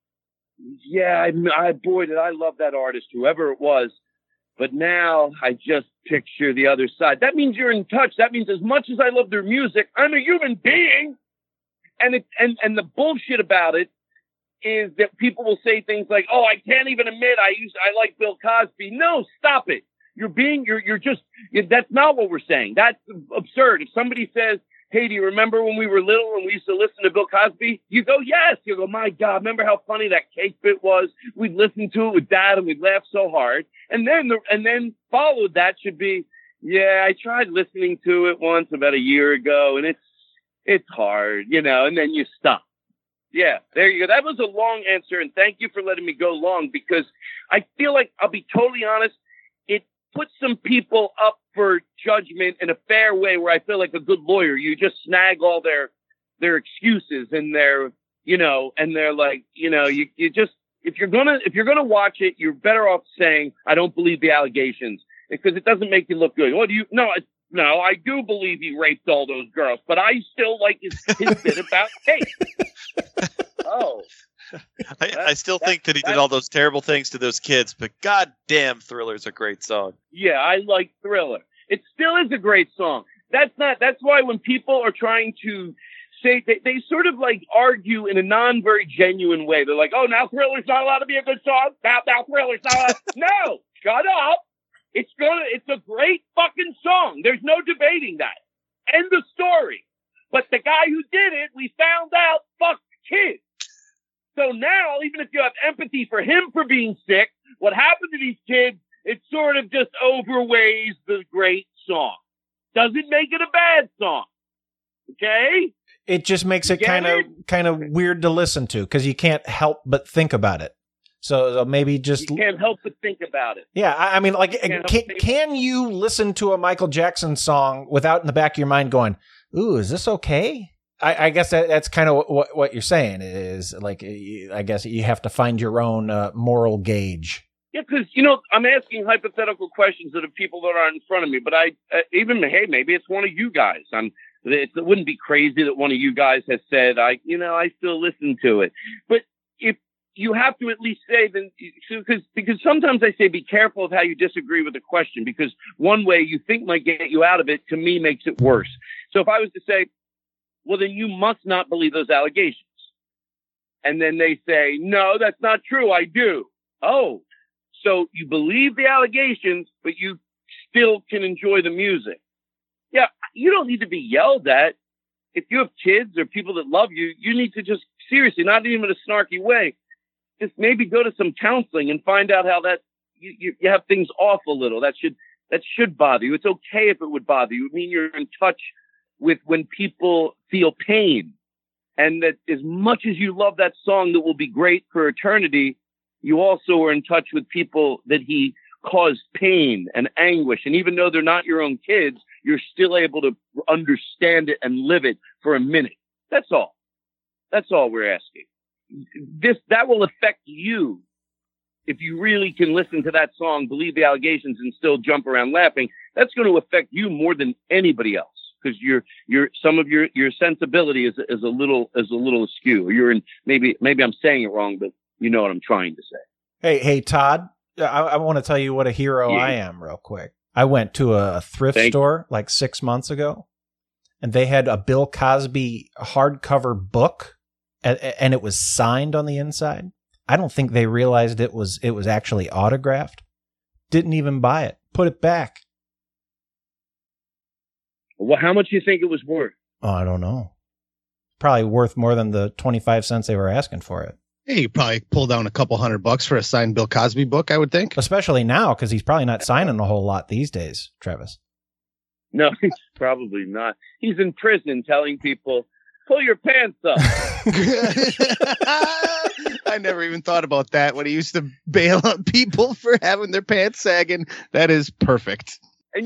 boy, did I love that artist, whoever it was. But now I just picture the other side. That means you're in touch. That means as much as I love their music, I'm a human being. And the bullshit about it is that people will say things like, oh, I can't even admit I like Bill Cosby. No, stop it. That's not what we're saying. That's absurd. If somebody says, hey, do you remember when we were little and we used to listen to Bill Cosby? You go, yes. You go, my God, remember how funny that cake bit was? We'd listen to it with Dad and we'd laugh so hard. And then followed that should be, yeah, I tried listening to it once about a year ago and it's hard, and then you stop. Yeah, there you go. That was a long answer, and thank you for letting me go long, because I feel like, I'll be totally honest, it puts some people up for judgment in a fair way, where I feel like a good lawyer, you just snag all their excuses and their, you know, and they're like, you know, you just, if you're gonna watch it, you're better off saying, I don't believe the allegations, because it doesn't make you look good. What do you, no, I do believe he raped all those girls, but I still like his bit about Kate. Oh. I still think that he did all those terrible things to those kids, but goddamn, Thriller's a great song. Yeah, I like Thriller. It still is a great song. That's why when people are trying to say, they sort of like argue in a non-very genuine way. They're like, oh, now Thriller's not allowed to be a good song? Now Thriller's not allowed. No, shut up. It's a great fucking song. There's no debating that. End of story. But the guy who did it, we found out, fucked kids. So now, even if you have empathy for him for being sick, what happened to these kids, it sort of just overweighs the great song. Doesn't make it a bad song. Okay? It just makes it kind of weird to listen to, because you can't help but think about it. So maybe just... You can't help but think about it. Yeah, I mean, like, can you listen to a Michael Jackson song without in the back of your mind going, ooh, is this okay? I guess that's kind of what you're saying is, like, I guess you have to find your own moral gauge. Yeah, because, I'm asking hypothetical questions that are people that aren't in front of me, but maybe it's one of you guys. It wouldn't be crazy that one of you guys has said, I still listen to it. But if you have to at least say, then, because sometimes I say be careful of how you disagree with a question, because one way you think might get you out of it, to me, makes it worse. So if I was to say, well, then you must not believe those allegations. And then they say, no, that's not true. I do. Oh, so you believe the allegations, but you still can enjoy the music. Yeah, you don't need to be yelled at. If you have kids or people that love you, you need to just, seriously, not even in a snarky way, just maybe go to some counseling and find out how that you have things off a little. That should bother you. It's okay if it would bother you. It would mean you're in touch with when people feel pain, and that as much as you love that song that will be great for eternity, you also are in touch with people that he caused pain and anguish. And even though they're not your own kids, you're still able to understand it and live it for a minute. That's all. That's all we're asking. That will affect you. If you really can listen to that song, believe the allegations, and still jump around laughing, that's going to affect you more than anybody else. Because some of your sensibility is a little askew. You're in, maybe I'm saying it wrong, but you know what I'm trying to say. Hey, Todd, I want to tell you what a hero I am real quick. I went to a thrift store like 6 months ago, and they had a Bill Cosby hardcover book, and it was signed on the inside. I don't think they realized it was actually autographed. Didn't even buy it. Put it back. Well, how much do you think it was worth? Oh, I don't know. Probably worth more than the 25 cents they were asking for it. Yeah, you probably pull down a couple $100 for a signed Bill Cosby book, I would think. Especially now, because he's probably not signing a whole lot these days, Travis. No, he's probably not. He's in prison telling people, pull your pants up. I never even thought about that when he used to bail out people for having their pants sagging. That is perfect. And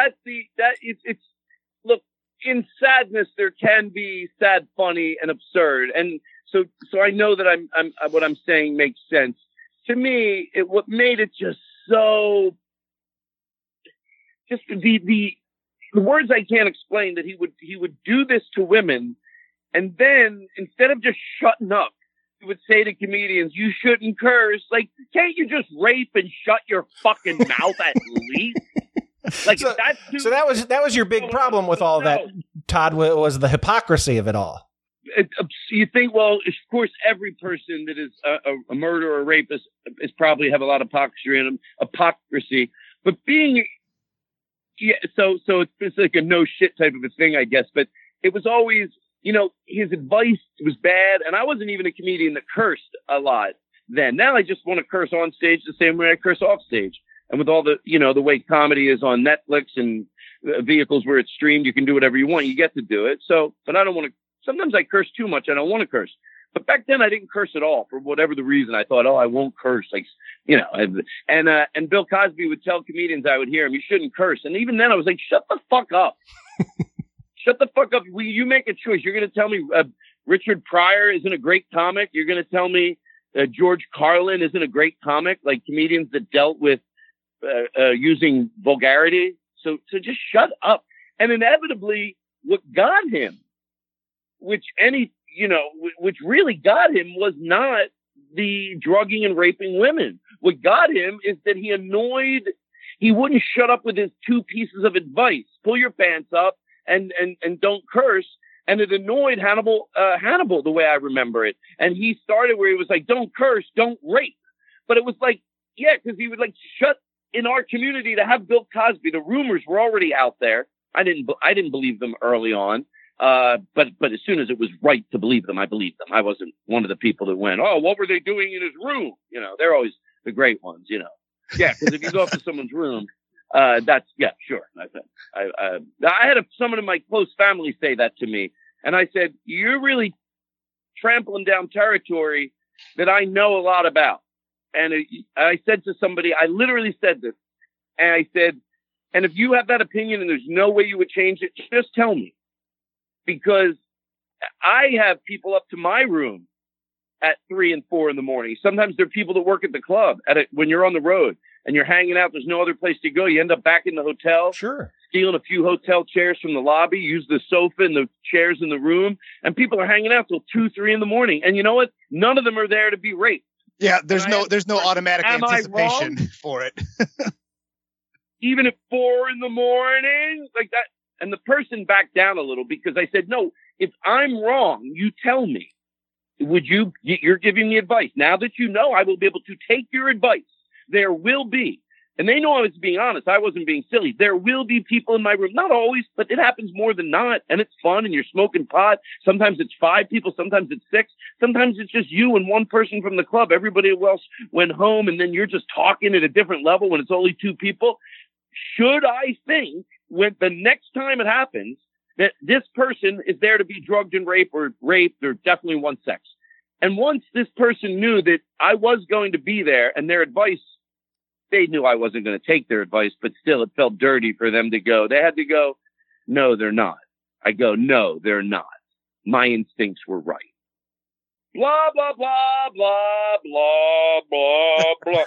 look, in sadness, there can be sad, funny, and absurd. And so I know that I'm what I'm saying makes sense. To me, what made it just so, just the words I can't explain, that he would do this to women, and then instead of just shutting up, he would say to comedians, you shouldn't curse. Like, can't you just rape and shut your fucking mouth at least? Like, so that was your big problem with all that, Todd, was the hypocrisy of it all. You think, well, of course, every person that is a murderer or a rapist is probably have a lot of hypocrisy, but being, so it's like a no shit type of a thing, I guess. But it was always, his advice was bad, and I wasn't even a comedian that cursed a lot then. Now I just want to curse on stage the same way I curse off stage. And with all the, the way comedy is on Netflix and vehicles where it's streamed, you can do whatever you want. You get to do it. So, but I don't want to. Sometimes I curse too much. I don't want to curse. But back then I didn't curse at all for whatever the reason. I thought, I won't curse. Like, and Bill Cosby would tell comedians, I would hear him, you shouldn't curse. And even then I was like, shut the fuck up. Shut the fuck up. You make a choice. You're going to tell me Richard Pryor isn't a great comic. You're going to tell me George Carlin isn't a great comic, like comedians that dealt with using vulgarity. So just shut up. And inevitably what got him, which really got him was not the drugging and raping women. What got him is that he wouldn't shut up with his 2 pieces of advice. Pull your pants up and don't curse. And it annoyed Hannibal, the way I remember it. And he started where he was like, don't curse, don't rape. But it was like, yeah, because he would like shut in our community to have Bill Cosby. The rumors were already out there. I didn't believe them early on. But as soon as it was right to believe them, I believed them. I wasn't one of the people that went, oh, what were they doing in his room? They're always the great ones, Yeah, because if you go up to someone's room, sure. I had someone in my close family say that to me, and I said, you're really trampling down territory that I know a lot about. And I said to somebody, I literally said this, and I said, and if you have that opinion and there's no way you would change it, just tell me. Because I have people up to my room at 3 and 4 in the morning. Sometimes there are people that work at the club when you're on the road and you're hanging out. There's no other place to go. You end up back in the hotel, sure, stealing a few hotel chairs from the lobby, use the sofa and the chairs in the room. And people are hanging out till 2, 3 in the morning. And you know what? None of them are there to be raped. Yeah. There's no automatic anticipation for it. Even at 4 in the morning, like that. And the person backed down a little because I said, no, if I'm wrong, you tell me. You're giving me advice. Now that you know, I will be able to take your advice. There will be, and they know I was being honest. I wasn't being silly. There will be people in my room. Not always, but it happens more than not. And it's fun and you're smoking pot. Sometimes it's 5 people. Sometimes it's 6. Sometimes it's just you and one person from the club. Everybody else went home and then you're just talking at a different level when it's only 2 people. Should I think when the next time it happens that this person is there to be drugged and raped or definitely want sex? And once this person knew that I was going to be there and their advice, they knew I wasn't going to take their advice, but still it felt dirty for them to go. They had to go, no, they're not. I go, no, they're not. My instincts were right. Blah, blah, blah, blah, blah, blah,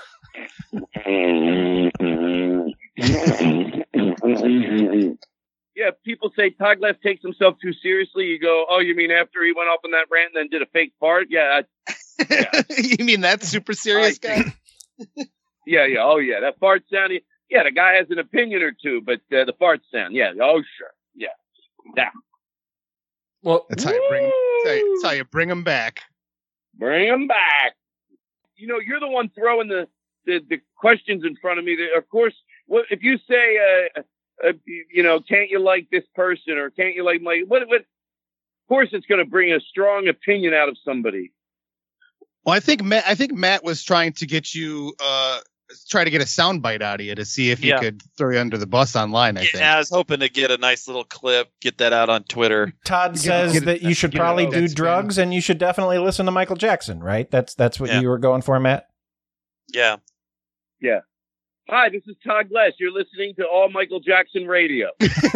blah. Yeah, people say Todd Glass takes himself too seriously. You go, oh, you mean after he went off on that rant and then did a fake fart? Yeah. You mean that super serious guy? Yeah. Oh, yeah. That fart sound. Yeah, the guy has an opinion or two, but the fart sound. Yeah. Oh, sure. Yeah. Yeah. Well, that's how you bring them back. Bring them back. You're the one throwing the questions in front of me. Of course, if you say, can't you like this person or can't you like what? Of course, it's going to bring a strong opinion out of somebody. Well, I think Matt was trying to get you, try to get a soundbite out of you to see if he could throw you under the bus online. I think. I was hoping to get a nice little clip, get that out on Twitter. Todd says that you should probably do drugs and you should definitely listen to Michael Jackson, right? That's what you were going for, Matt? Yeah. Yeah. Hi, this is Todd Glass. You're listening to All Michael Jackson Radio.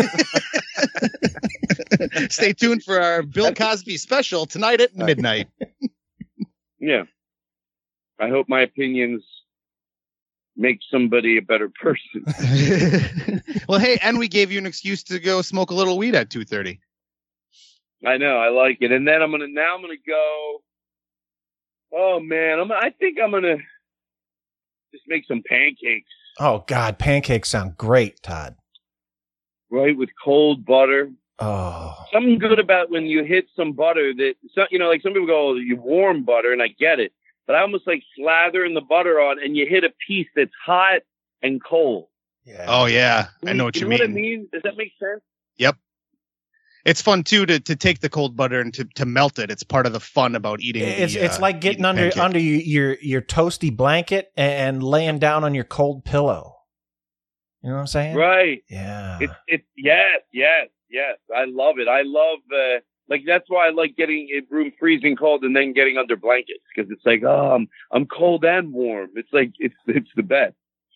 Stay tuned for our Bill Cosby special tonight at midnight. Yeah. I hope my opinions make somebody a better person. Well, hey, and we gave you an excuse to go smoke a little weed at 2:30. I know. I like it. And then I'm going to go. Oh, man. I think I'm going to just make some pancakes. Oh, God. Pancakes sound great, Todd. Right, with cold butter. Oh. Something good about when you hit some butter that, like some people go, oh, you warm butter, and I get it. But I almost like slathering the butter on, and you hit a piece that's hot and cold. Yeah. Oh, yeah. I know what you mean. You know what I mean? Does that make sense? Yep. It's fun, too, to take the cold butter and to melt it. It's part of the fun about eating. It's like getting under your toasty blanket and laying down on your cold pillow. You know what I'm saying? Right. Yeah. Yes. I love it. I love Like, that's why I like getting a room freezing cold and then getting under blankets, because it's like, oh, I'm cold and warm. It's like, it's the best.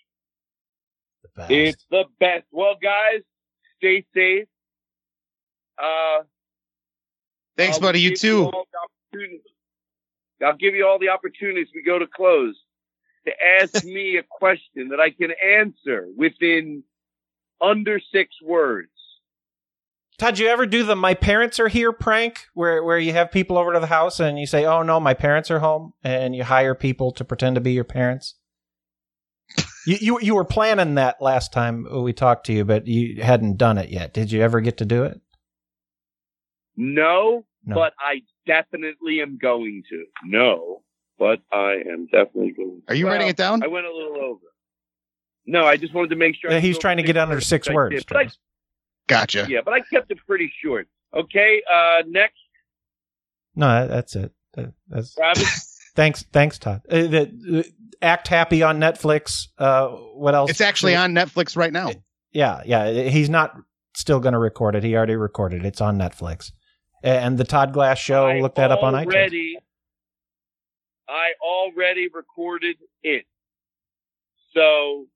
It's the best. Well, guys, stay safe. Thanks, buddy. You too. I'll give you all the opportunities we go to close to ask me a question that I can answer within under 6 words. Todd, you ever do the "my parents are here" prank where you have people over to the house and you say, "Oh no, my parents are home," and you hire people to pretend to be your parents? You were planning that last time we talked to you, but you hadn't done it yet. Did you ever get to do it? No, but I definitely am going to. No, but I am definitely going to. Are you writing it down? I went a little over. No, I just wanted to make sure. He's trying to get under 6 words. Gotcha. Yeah, but I kept it pretty short. Okay, next. No, that's it. That's Travis? Thanks, Todd. Act Happy on Netflix. What else? It's actually on Netflix right now. Yeah. He's not still going to record it. He already recorded it. It's on Netflix. And the Todd Glass Show, look that up on iTunes. I already recorded it. So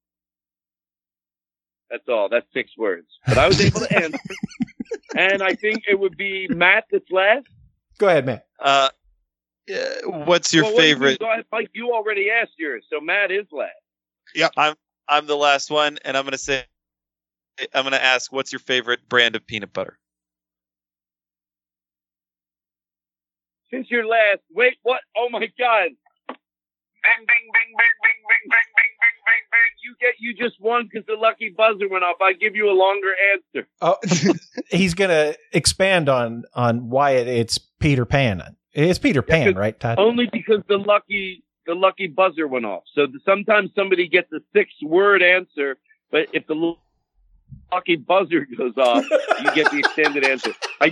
that's all. That's 6 words. But I was able to answer. And I think it would be Matt that's last. Go ahead, Matt. What's your favorite? Go ahead, Mike. You already asked yours, so Matt is last. Yep. I'm the last one, and I'm going to ask, what's your favorite brand of peanut butter? Since you're last, wait, what? Oh my God! Bing, bing, bing, bing, bing, bing, bing, bing, bing, bing. You just won because the lucky buzzer went off. I give you a longer answer. Oh, he's gonna expand on why it's Peter Pan. It's Peter Pan, right, Todd? Only because the lucky buzzer went off. So sometimes somebody gets a 6-word answer, but if the lucky buzzer goes off, you get the extended answer.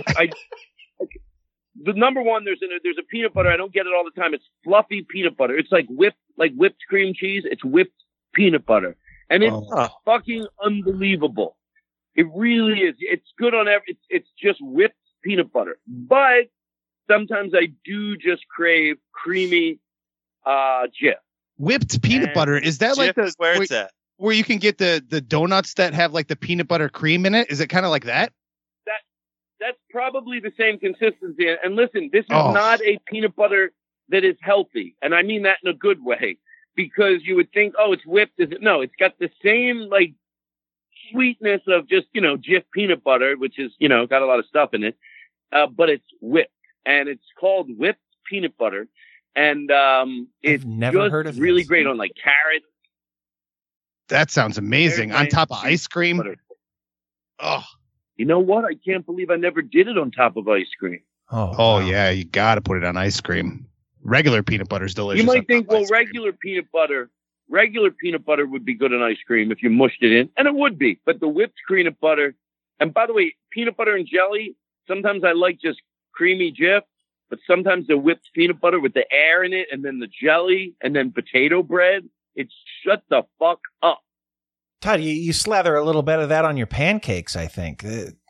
The number one, there's a peanut butter. I don't get it all the time. It's fluffy peanut butter. It's like whipped cream cheese. It's whipped peanut butter, and it's fucking unbelievable. It really is. It's good on every. It's just whipped peanut butter. But sometimes I do just crave creamy Jif. Whipped peanut butter, is that like Jif is where it's at? Where you can get the donuts that have like the peanut butter cream in it? Is it kind of like that? That's probably the same consistency. And listen, this is not a peanut butter that is healthy. And I mean that in a good way, because you would think, oh, it's whipped. No, it's got the same like sweetness of just, Jif peanut butter, which is, got a lot of stuff in it. But it's whipped, and it's called whipped peanut butter. And it's never heard of really this. great on like carrots. That sounds amazing. On top of ice cream. Oh. You know what? I can't believe I never did it on top of ice cream. Oh, wow. Yeah, you got to put it on ice cream. Regular peanut butter is delicious. You might think, well, regular peanut butter would be good on ice cream if you mushed it in, and it would be. But the whipped peanut butter, and by the way, peanut butter and jelly, sometimes I like just creamy Jif, but sometimes the whipped peanut butter with the air in it, and then the jelly, and then potato bread, it's shut the fuck up. Todd, you slather a little bit of that on your pancakes, I think.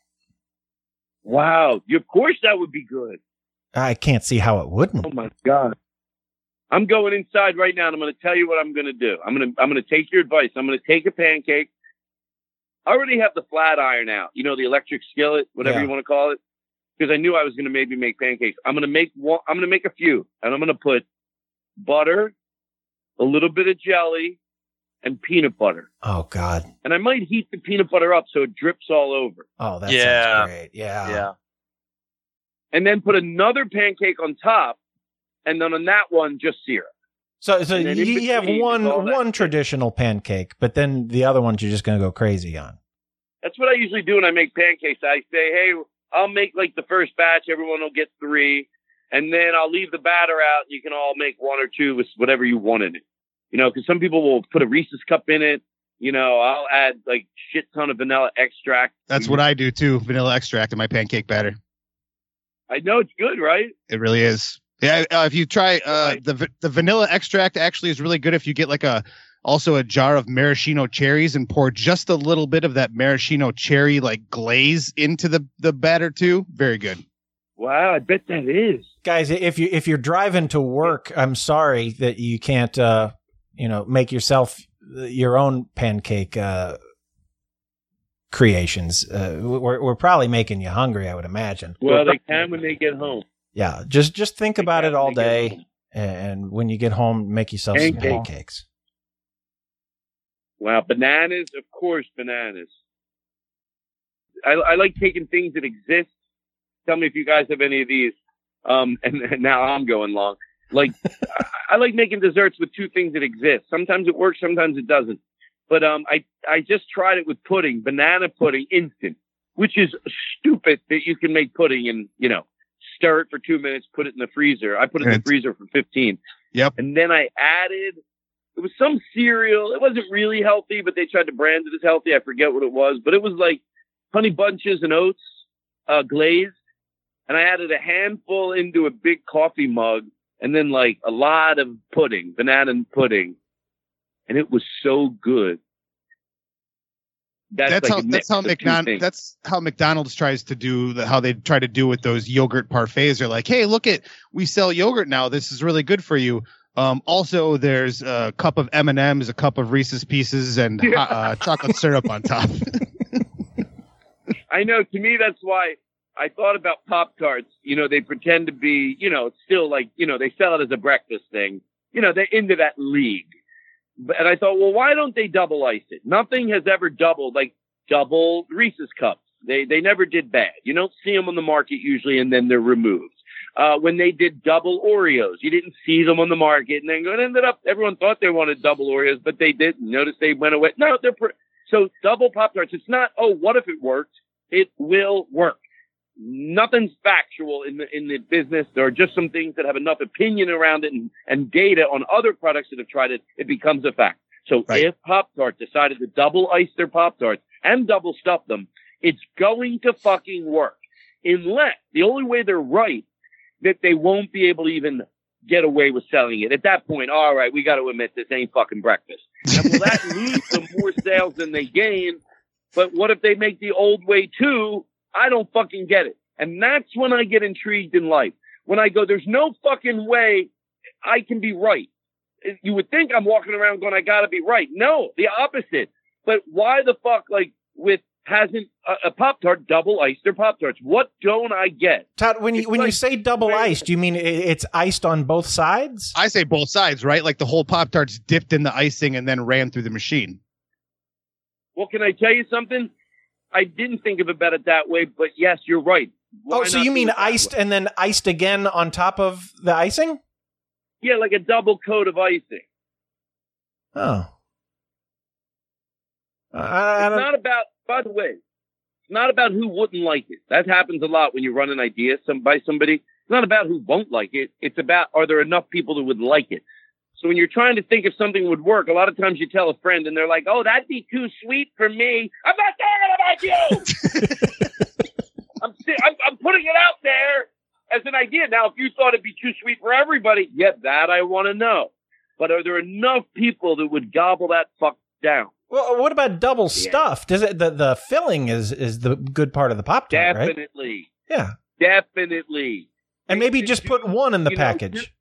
Wow. Of course that would be good. I can't see how it wouldn't. Oh, my God. I'm going inside right now, and I'm going to tell you what I'm going to do. I'm going to take your advice. I'm going to take a pancake. I already have the flat iron out, the electric skillet, whatever you want to call it, because I knew I was going to maybe make pancakes. I'm going to make a few, and I'm going to put butter, a little bit of jelly, and peanut butter. Oh, God. And I might heat the peanut butter up so it drips all over. Oh, that sounds great. Yeah. And then put another pancake on top, and then on that one, just syrup. So you have one traditional pancake, but then the other ones you're just going to go crazy on. That's what I usually do when I make pancakes. I say, hey, I'll make like the first batch. Everyone will get 3. And then I'll leave the batter out. You can all make 1 or 2 with whatever you want in it. Because some people will put a Reese's cup in it. I'll add like shit ton of vanilla extract. That's what I do too. Vanilla extract in my pancake batter. I know it's good, right? It really is. Yeah. If you try the vanilla extract, actually is really good if you get like also a jar of maraschino cherries and pour just a little bit of that maraschino cherry like glaze into the batter too. Very good. Wow, I bet that is. Guys, if you're driving to work, I'm sorry that you can't make yourself your own pancake creations. We're probably making you hungry, I would imagine. Well, they can when they get home. Yeah, just think about it all day, and when you get home, make yourself some pancakes. Wow, bananas, of course, bananas. I like taking things that exist. Tell me if you guys have any of these. And now I'm going long. Like, I like making desserts with two things that exist. Sometimes it works, sometimes it doesn't. But I just tried it with pudding, banana pudding, instant, which is stupid that you can make pudding and, stir it for 2 minutes, put it in the freezer. I put it in the freezer for 15. Yep. And then I added, it was some cereal. It wasn't really healthy, but they tried to brand it as healthy. I forget what it was, but it was like honey bunches and oats, glazed. And I added a handful into a big coffee mug and then like a lot of pudding, banana pudding. And it was so good. That's how McDonald's tries to do how they try to do with those yogurt parfaits. They're like, hey, we sell yogurt now. This is really good for you. Also, there's a cup of M&Ms, a cup of Reese's Pieces, and chocolate syrup on top. I know. To me, that's why I thought about Pop-Tarts. They pretend to be, still like, they sell it as a breakfast thing. They're into that league. And I thought, well, why don't they double ice it? Nothing has ever doubled, like double Reese's cups. They never did bad. You don't see them on the market usually, and then they're removed. When they did double Oreos, you didn't see them on the market, and then it ended up, everyone thought they wanted double Oreos, but they didn't. Notice they went away. No, so double Pop-Tarts. It's not, oh, what if it worked? It will work. Nothing's factual in the business. There are just some things that have enough opinion around it and data on other products that have tried it. It becomes a fact. So if Pop-Tart decided to double ice their Pop-Tarts and double stuff them, it's going to fucking work. Unless the only way they're right, that they won't be able to even get away with selling it. At that point, all right, we got to admit this ain't fucking breakfast. And will that lose them more sales than they gain? But what if they make the old way too? I don't fucking get it. And that's when I get intrigued in life. When I go, there's no fucking way I can be right. You would think I'm walking around going, I gotta be right. No, the opposite. But why the fuck, hasn't a Pop-Tart double iced their Pop-Tarts? What don't I get? Todd, when you say double iced, do you mean it's iced on both sides? I say both sides, right? Like the whole Pop-Tart's dipped in the icing and then ran through the machine. Well, can I tell you something? I didn't think of it that way, but yes, you're right. Why so you mean iced and then iced again on top of the icing? Yeah, like a double coat of icing. Oh. It's not about, by the way, it's not about who wouldn't like it. That happens a lot when you run an idea by somebody. It's not about who won't like it. It's about, are there enough people that would like it? So when you're trying to think if something would work, a lot of times you tell a friend and they're like, oh, that'd be too sweet for me. I'm not talking about you. I'm putting it out there as an idea. Now, if you thought it'd be too sweet for everybody, that I want to know. But are there enough people that would gobble that fuck down? Well, what about double stuffed? Does it the filling is the good part of the Pop-Tart, right? Definitely. Yeah. Definitely. And maybe just put one in the package.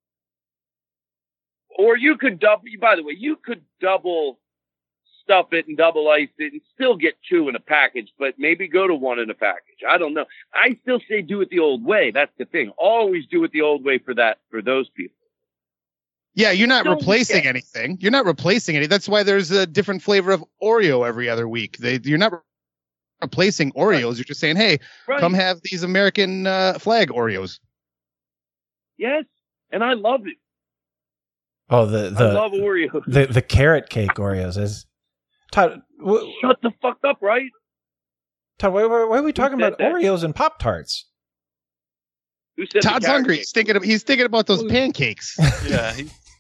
Or you could you could double stuff it and double ice it and still get two in a package, but maybe go to one in a package. I don't know. I still say do it the old way. That's the thing. Always do it the old way for those people. Yeah, you're not replacing anything. You're not replacing anything. That's why there's a different flavor of Oreo every other week. You're not replacing Oreos. Right. You're just saying, hey, come have these American flag Oreos. Yes, and I love it. Oh, I love Oreos. The carrot cake Oreos is. Todd, shut the fuck up, right? Todd, why are we talking about Oreos and Pop-Tarts? Who said Todd's hungry. He's thinking about those pancakes. Yeah.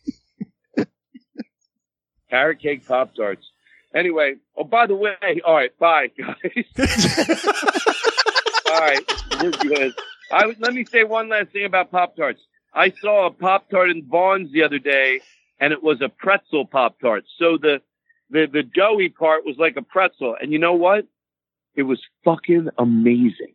Carrot cake Pop-Tarts. Anyway, by the way, all right, bye, guys. All right, we're good. Let me say one last thing about Pop-Tarts. I saw a Pop-Tart in Vaughn's the other day, and it was a pretzel Pop-Tart. So the doughy part was like a pretzel. And you know what? It was fucking amazing.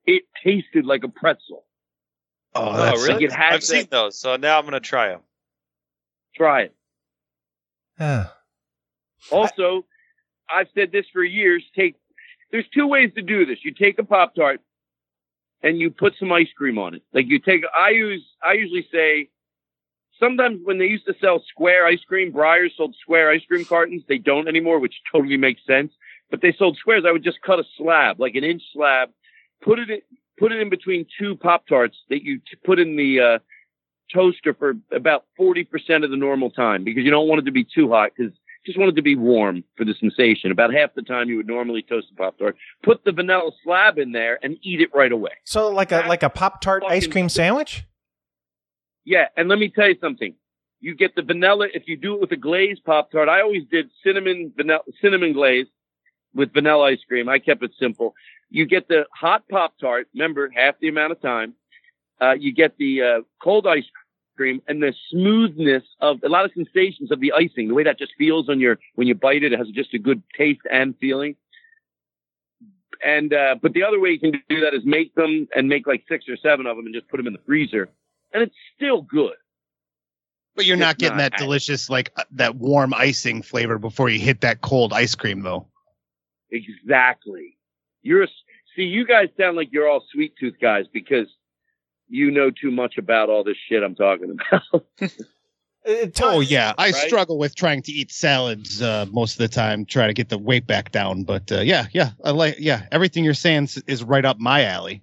it tasted like a pretzel. Oh, that's really? Like it had I've seen those, so now I'm going to try them. Try it. Ah. Also, I've said this for years. There's two ways to do this. You take a Pop-Tart and you put some ice cream on it. Like I usually say, sometimes when they used to sell square ice cream, Breyers sold square ice cream cartons. They don't anymore, which totally makes sense. But they sold squares. I would just cut a slab, like an inch slab, put it in between two Pop-Tarts that you put in the toaster for about 40% of the normal time, because you don't want it to be too hot, because you just want it to be warm for the sensation. About half the time you would normally toast a Pop-Tart. Put the vanilla slab in there and eat it right away. So like a Pop-Tart ice cream sandwich? Yeah, and let me tell you something. You get the vanilla, if you do it with a glazed Pop-Tart. I always did cinnamon glaze with vanilla ice cream. I kept it simple. You get the hot Pop-Tart, remember, half the amount of time. You get the cold ice cream and the smoothness of a lot of sensations of the icing, the way that just feels when you bite it. It has just a good taste and feeling. And but the other way you can do that is make them and make like 6 or 7 of them and just put them in the freezer. And it's still good. But you're not getting that delicious, like that warm icing flavor before you hit that cold ice cream, though. Exactly. You guys sound like you're all sweet tooth guys because you know too much about all this shit I'm talking about. Oh yeah, I struggle with trying to eat salads most of the time, try to get the weight back down. But yeah, everything you're saying is right up my alley.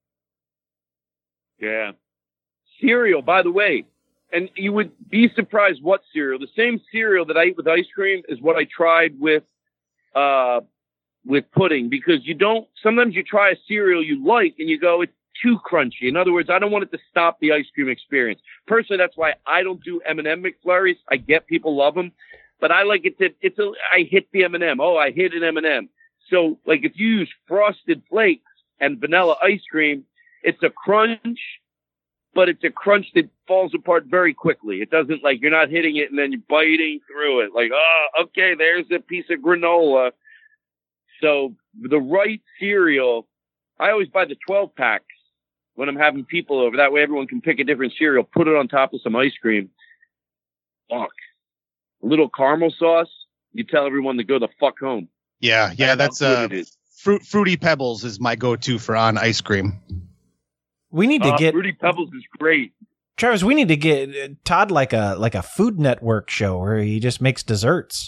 Yeah. Cereal, by the way, and you would be surprised what cereal. The same cereal that I eat with ice cream is what I tried with pudding, because sometimes you try a cereal you like and you go, it's too crunchy. In other words, I don't want it to stop the ice cream experience. Personally, that's why I don't do M&M McFlurries. I get people love them, but I like it I hit the M&M. Oh, I hit an M&M. So like if you use Frosted Flakes and vanilla ice cream, it's a crunch, but it's a crunch that falls apart very quickly. It doesn't, like, you're not hitting it and then you're biting through it. Like, oh, okay, there's a piece of granola. So the right cereal, I always buy the 12 packs when I'm having people over. That way everyone can pick a different cereal, put it on top of some ice cream. Fuck. A little caramel sauce, you tell everyone to go the fuck home. Yeah, that's Fruity Pebbles is my go-to for on ice cream. We need to get Fruity Pebbles is great. Travis, we need to get Todd like a Food Network show where he just makes desserts.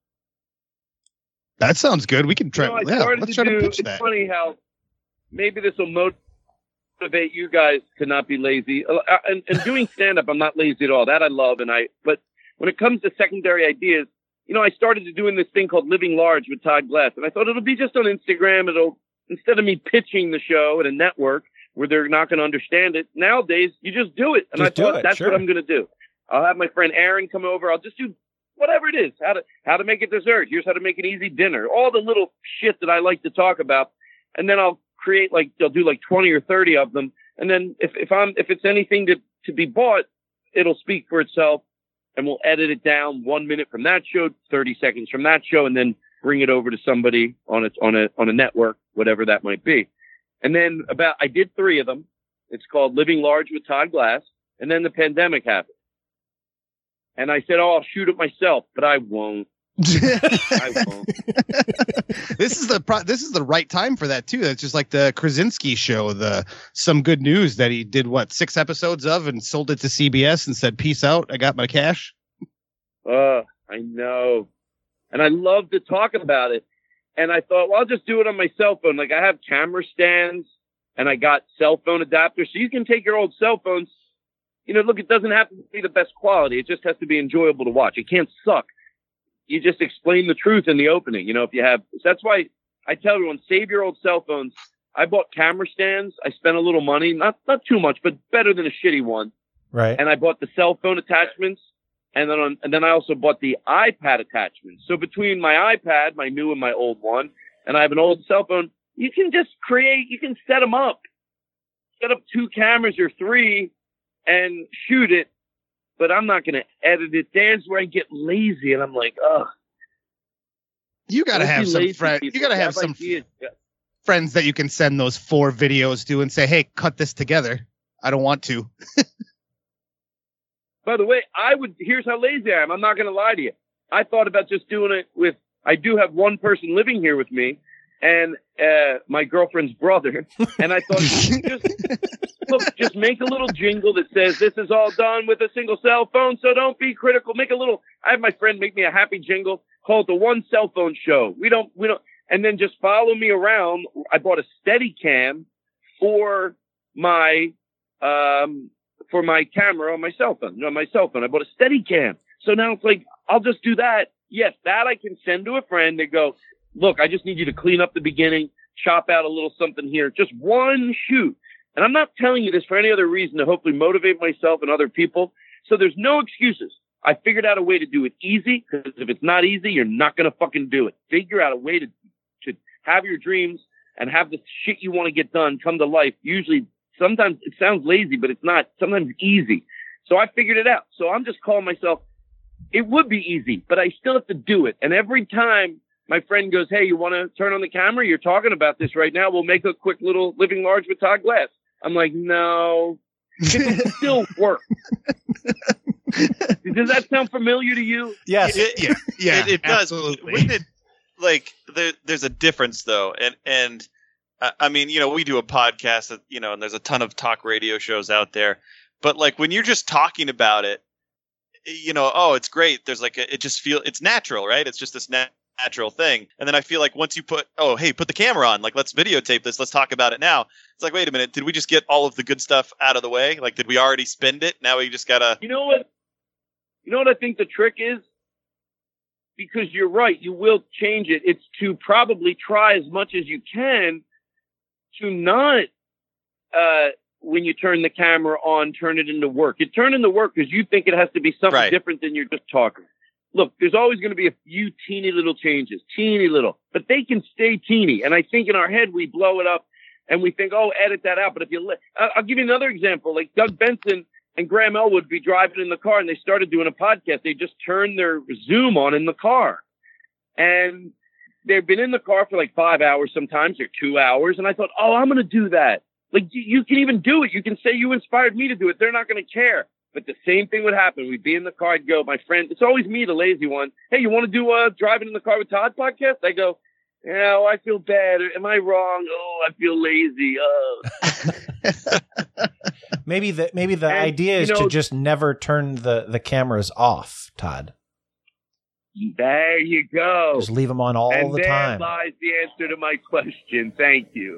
That sounds good. We can try. Let's try to pitch that. It's funny how maybe this will motivate you guys to not be lazy. And doing stand-up, I'm not lazy at all. That I love, but when it comes to secondary ideas, I started doing this thing called Living Large with Todd Glass, and I thought it'll be just on Instagram. Instead of me pitching the show at a network where they're not going to understand it, nowadays you just do it. And I thought that's what I'm going to do. I'll have my friend Aaron come over. I'll just do whatever it is. How to make a dessert. Here's how to make an easy dinner. All the little shit that I like to talk about. And then I'll create I'll do 20 or 30 of them. And then if it's anything to be bought, it'll speak for itself, and we'll edit it down 1 minute from that show, 30 seconds from that show, and then bring it over to somebody on a network, whatever that might be. And then I did 3 of them. It's called Living Large with Todd Glass. And then the pandemic happened. And I said, I'll shoot it myself, but I won't. I won't. This is the right time for that too. It's just like the Krasinski show, Some Good News that he did 6 episodes of and sold it to CBS and said, peace out. I got my cash. I know. And I love to talk about it. And I thought, well, I'll just do it on my cell phone. Like, I have camera stands and I got cell phone adapters. So you can take your old cell phones. Look, it doesn't have to be the best quality. It just has to be enjoyable to watch. It can't suck. You just explain the truth in the opening. If you have, so that's why I tell everyone, save your old cell phones. I bought camera stands. I spent a little money, not too much, but better than a shitty one. Right. And I bought the cell phone attachments. And then I also bought the iPad attachments. So between my iPad, my new and my old one, and I have an old cell phone, you can just you can set them up. Set up 2 cameras or 3 and shoot it. But I'm not going to edit it. There's where I get lazy, and I'm like, ugh. You got to have some friends. You got to have some. friends that you can send those 4 videos to and say, hey, cut this together. I don't want to. By the way, here's how lazy I am. I'm not going to lie to you. I thought about just doing it with, I do have one person living here with me and my girlfriend's brother. And I thought, just make a little jingle that says, this is all done with a single cell phone, so don't be critical. I have my friend make me a happy jingle, call it the One Cell Phone Show. We don't, and then just follow me around. I bought a Steadicam for my camera on my cell phone. I bought a Steadicam. So now it's like, I'll just do that. Yes, that I can send to a friend and go, look, I just need you to clean up the beginning, chop out a little something here, just one shoot. And I'm not telling you this for any other reason to hopefully motivate myself and other people. So there's no excuses. I figured out a way to do it easy, because if it's not easy, you're not going to fucking do it. Figure out a way to have your dreams and have the shit you want to get done come to life. Usually, sometimes it sounds lazy, but it's not. Sometimes it's easy. So I figured it out. So I'm just calling myself, it would be easy, but I still have to do it. And every time my friend goes, hey, you want to turn on the camera? You're talking about this right now. We'll make a quick little Living Large with Todd Glass. I'm like, no, it will still work. Does that sound familiar to you? Yes. It does. Wouldn't it, like, there's a difference, though. And I mean, we do a podcast that, and there's a ton of talk radio shows out there. But, like, when you're just talking about it, it's great. There's like, it's natural, right? It's just this natural thing. And then I feel like once you put the camera on, like, let's videotape this. Let's talk about it now. It's like, wait a minute. Did we just get all of the good stuff out of the way? Like, did we already spend it? Now we just gotta. You know what I think the trick is? Because you're right. You will change it. It's to probably try as much as you can to not, when you turn the camera on, turn it into work. You turn it into work because you think it has to be something different than you're just talking. Look, there's always going to be a few teeny little changes, but they can stay teeny. And I think in our head, we blow it up and we think, edit that out. But if I'll give you another example, like Doug Benson and Graham Elwood be driving in the car and they started doing a podcast. They just turned their Zoom on in the car and they've been in the car for like 5 hours. Sometimes they're 2 hours. And I thought, I'm going to do that. Like, you can even do it. You can say you inspired me to do it. They're not going to care. But the same thing would happen. We'd be in the car. I'd go, my friend, it's always me, the lazy one. Hey, you want to do a Driving in the Car with Todd podcast? I go, yeah, I feel bad. Am I wrong? I feel lazy. Maybe the idea is to just never turn the cameras off, Todd. There you go. Just leave them on all the time. And there lies the answer to my question. Thank you.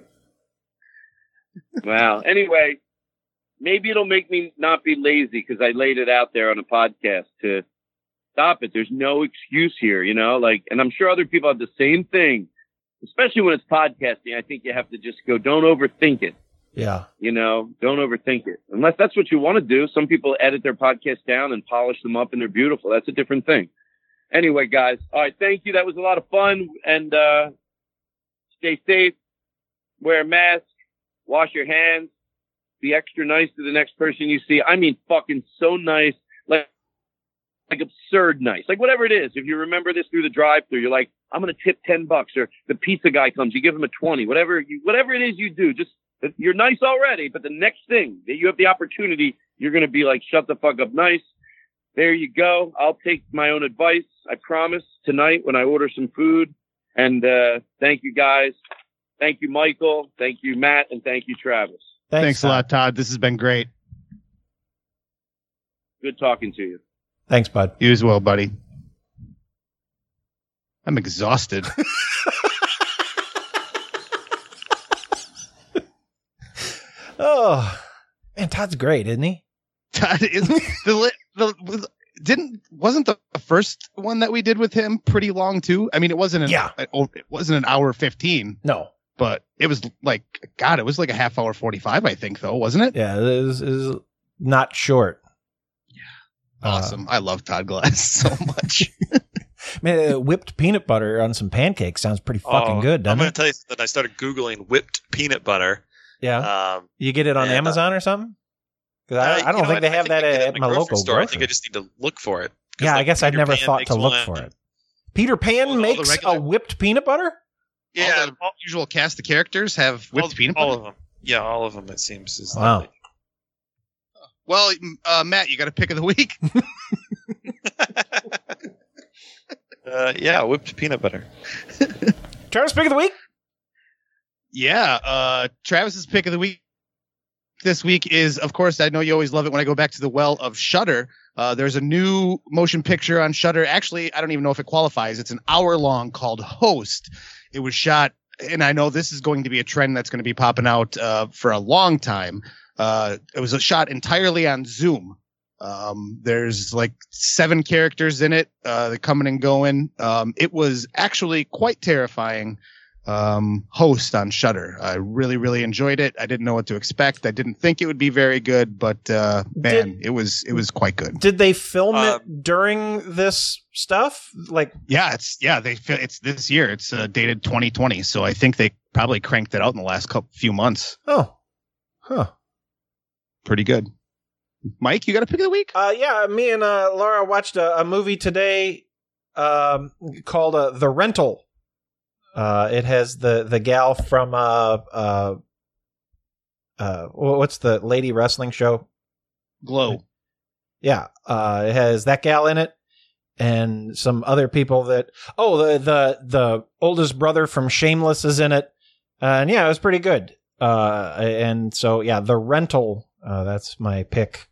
Wow. Anyway, maybe it'll make me not be lazy because I laid it out there on a podcast to stop it. There's no excuse here, and I'm sure other people have the same thing, especially when it's podcasting. I think you have to just go, don't overthink it. Yeah. Don't overthink it. Unless that's what you want to do. Some people edit their podcast down and polish them up and they're beautiful. That's a different thing. Anyway, guys. All right. Thank you. That was a lot of fun. And stay safe. Wear a mask. Wash your hands. Be extra nice to the next person you see. I mean, fucking so nice. Like absurd nice. Like whatever it is. If you remember this through the drive-thru, you're like, I'm going to tip $10, or the pizza guy comes, you give him a 20, whatever it is you do, just, you're nice already, but the next thing that you have the opportunity, you're going to be like, shut the fuck up nice. There you go. I'll take my own advice. I promise tonight when I order some food. And, thank you guys. Thank you, Michael. Thank you, Matt. And thank you, Travis. Thanks a lot, Todd. This has been great. Good talking to you. Thanks, bud. You as well, buddy. I'm exhausted. Oh, man, Todd's great, isn't he? Todd is wasn't the first one that we did with him pretty long too? I mean, it wasn't an hour 15. No. But it was like, God, it was like a half hour 45, I think, though, wasn't it? Yeah, it was not short. Yeah. Awesome. I love Todd Glass so much. Man, whipped peanut butter on some pancakes sounds pretty fucking good, doesn't it? I'm going to tell you that I started Googling whipped peanut butter. Yeah. You get it on Amazon or something? Because I don't think they have that at my local store. I think I just need to look for it. Yeah, I guess I'd never thought to look for it. Peter Pan makes a whipped peanut butter? all the usual cast of characters have whipped peanut butter? All of them. Yeah, all of them, it seems. Is Wow. that Well, Matt, you got a pick of the week? yeah, whipped peanut butter. Travis, pick of the week? Yeah, Travis's pick of the week this week is, of course, I know you always love it when I go back to the well of Shudder. There's a new motion picture on Shudder. Actually, I don't even know if it qualifies. It's an hour long called Host. It was shot, and I know this is going to be a trend that's going to be popping out for a long time. It was shot entirely on Zoom. There's like 7 characters in it, they're coming and going. It was actually quite terrifying. Host on Shudder. I really, really enjoyed it. I didn't know what to expect. I didn't think it would be very good, but it was quite good. Did they film it during this stuff? Like, it's this year. It's dated 2020, so I think they probably cranked it out in the last few months. Oh, huh. Pretty good. Mike, you got a pick of the week? Yeah, me and Laura watched a movie today called The Rental. It has the gal from what's the lady wrestling show? Glow. Yeah, it has that gal in it, and some other people that. Oh, the oldest brother from Shameless is in it, and yeah, it was pretty good. And so yeah, The Rental. That's my pick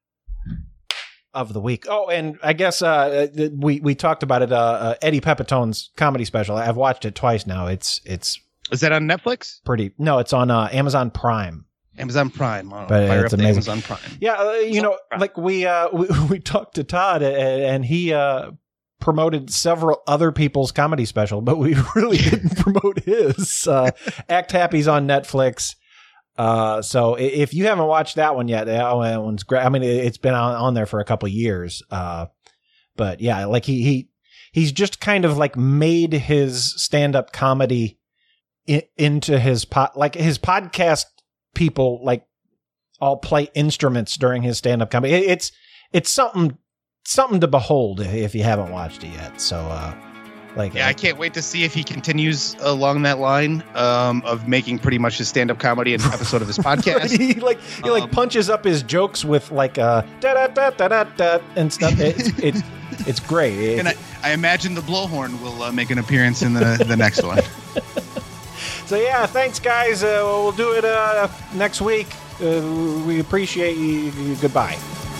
of the week. Oh, and I guess we talked about it. Eddie Pepitone's comedy special. I've watched it twice now. Is that on Netflix? No, it's on Amazon Prime. Amazon Prime, but fire it's up amazing. Amazon Prime. Yeah, like we talked to Todd, and he promoted several other people's comedy special, but we really didn't promote his. Act Happy's on Netflix. So if you haven't watched that one yet, that one's great. I mean, it's been on there for a couple of years. But yeah, like he's just kind of like made his stand-up comedy into his his podcast people like all play instruments during his stand-up comedy. It's something to behold if you haven't watched it yet. So, I can't wait to see if he continues along that line of making pretty much his stand-up comedy an episode of his podcast. he punches up his jokes with like da da da da da da and stuff. It's great. And I imagine the blowhorn will make an appearance in the next one. So yeah, thanks guys. We'll do it next week. We appreciate you. Goodbye.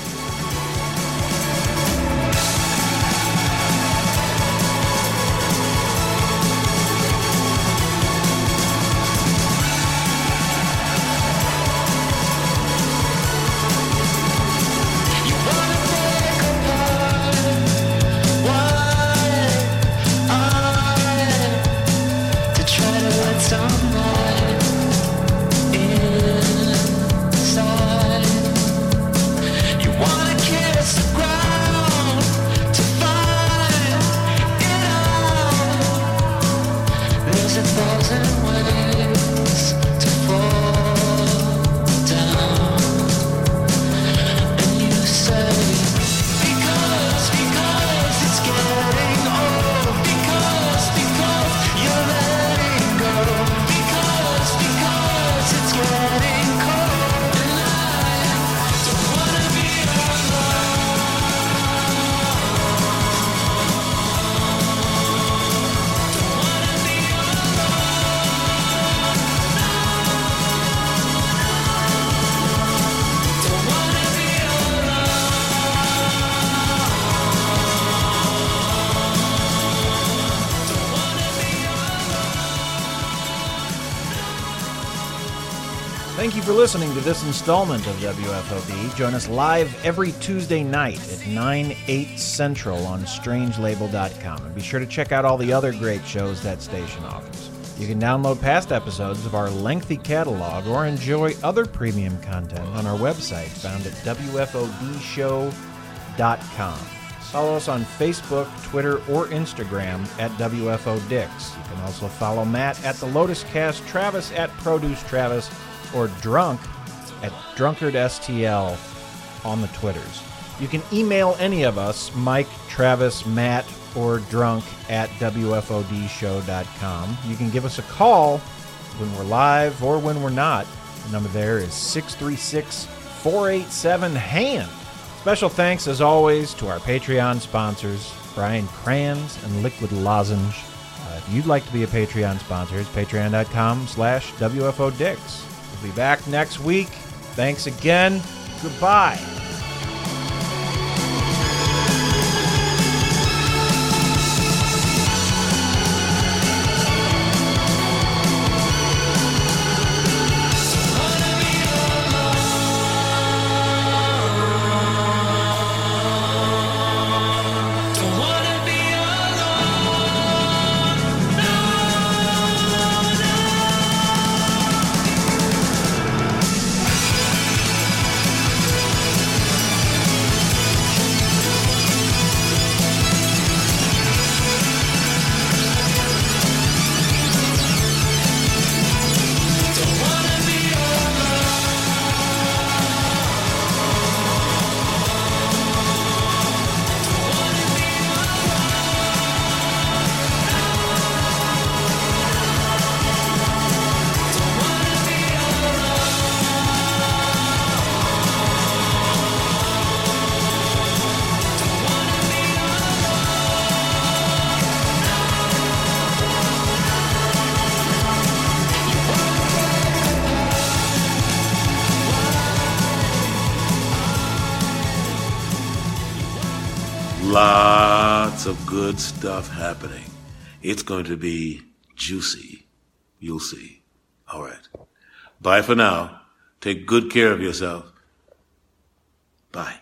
Thank you for listening to this installment of WFOD. Join us live every Tuesday night at 9/8 Central on strangelabel.com. And be sure to check out all the other great shows that station offers. You can download past episodes of our lengthy catalog or enjoy other premium content on our website found at WFODshow.com. Follow us on Facebook, Twitter, or Instagram at WFODix. You can also follow Matt at The Lotus Cast, Travis at Produce Travis, or Drunk at DrunkardSTL on the Twitters. You can email any of us, Mike, Travis, Matt, or Drunk at WFODshow.com. You can give us a call when we're live or when we're not. The number there is 636-487-HAND. Special thanks, as always, to our Patreon sponsors, Brian Kranz and Liquid Lozenge. If you'd like to be a Patreon sponsor, it's patreon.com/WFODicks. We'll be back next week. Thanks again. Goodbye. Lots of good stuff happening. It's going to be juicy. You'll see. All right. Bye for now. Take good care of yourself. Bye.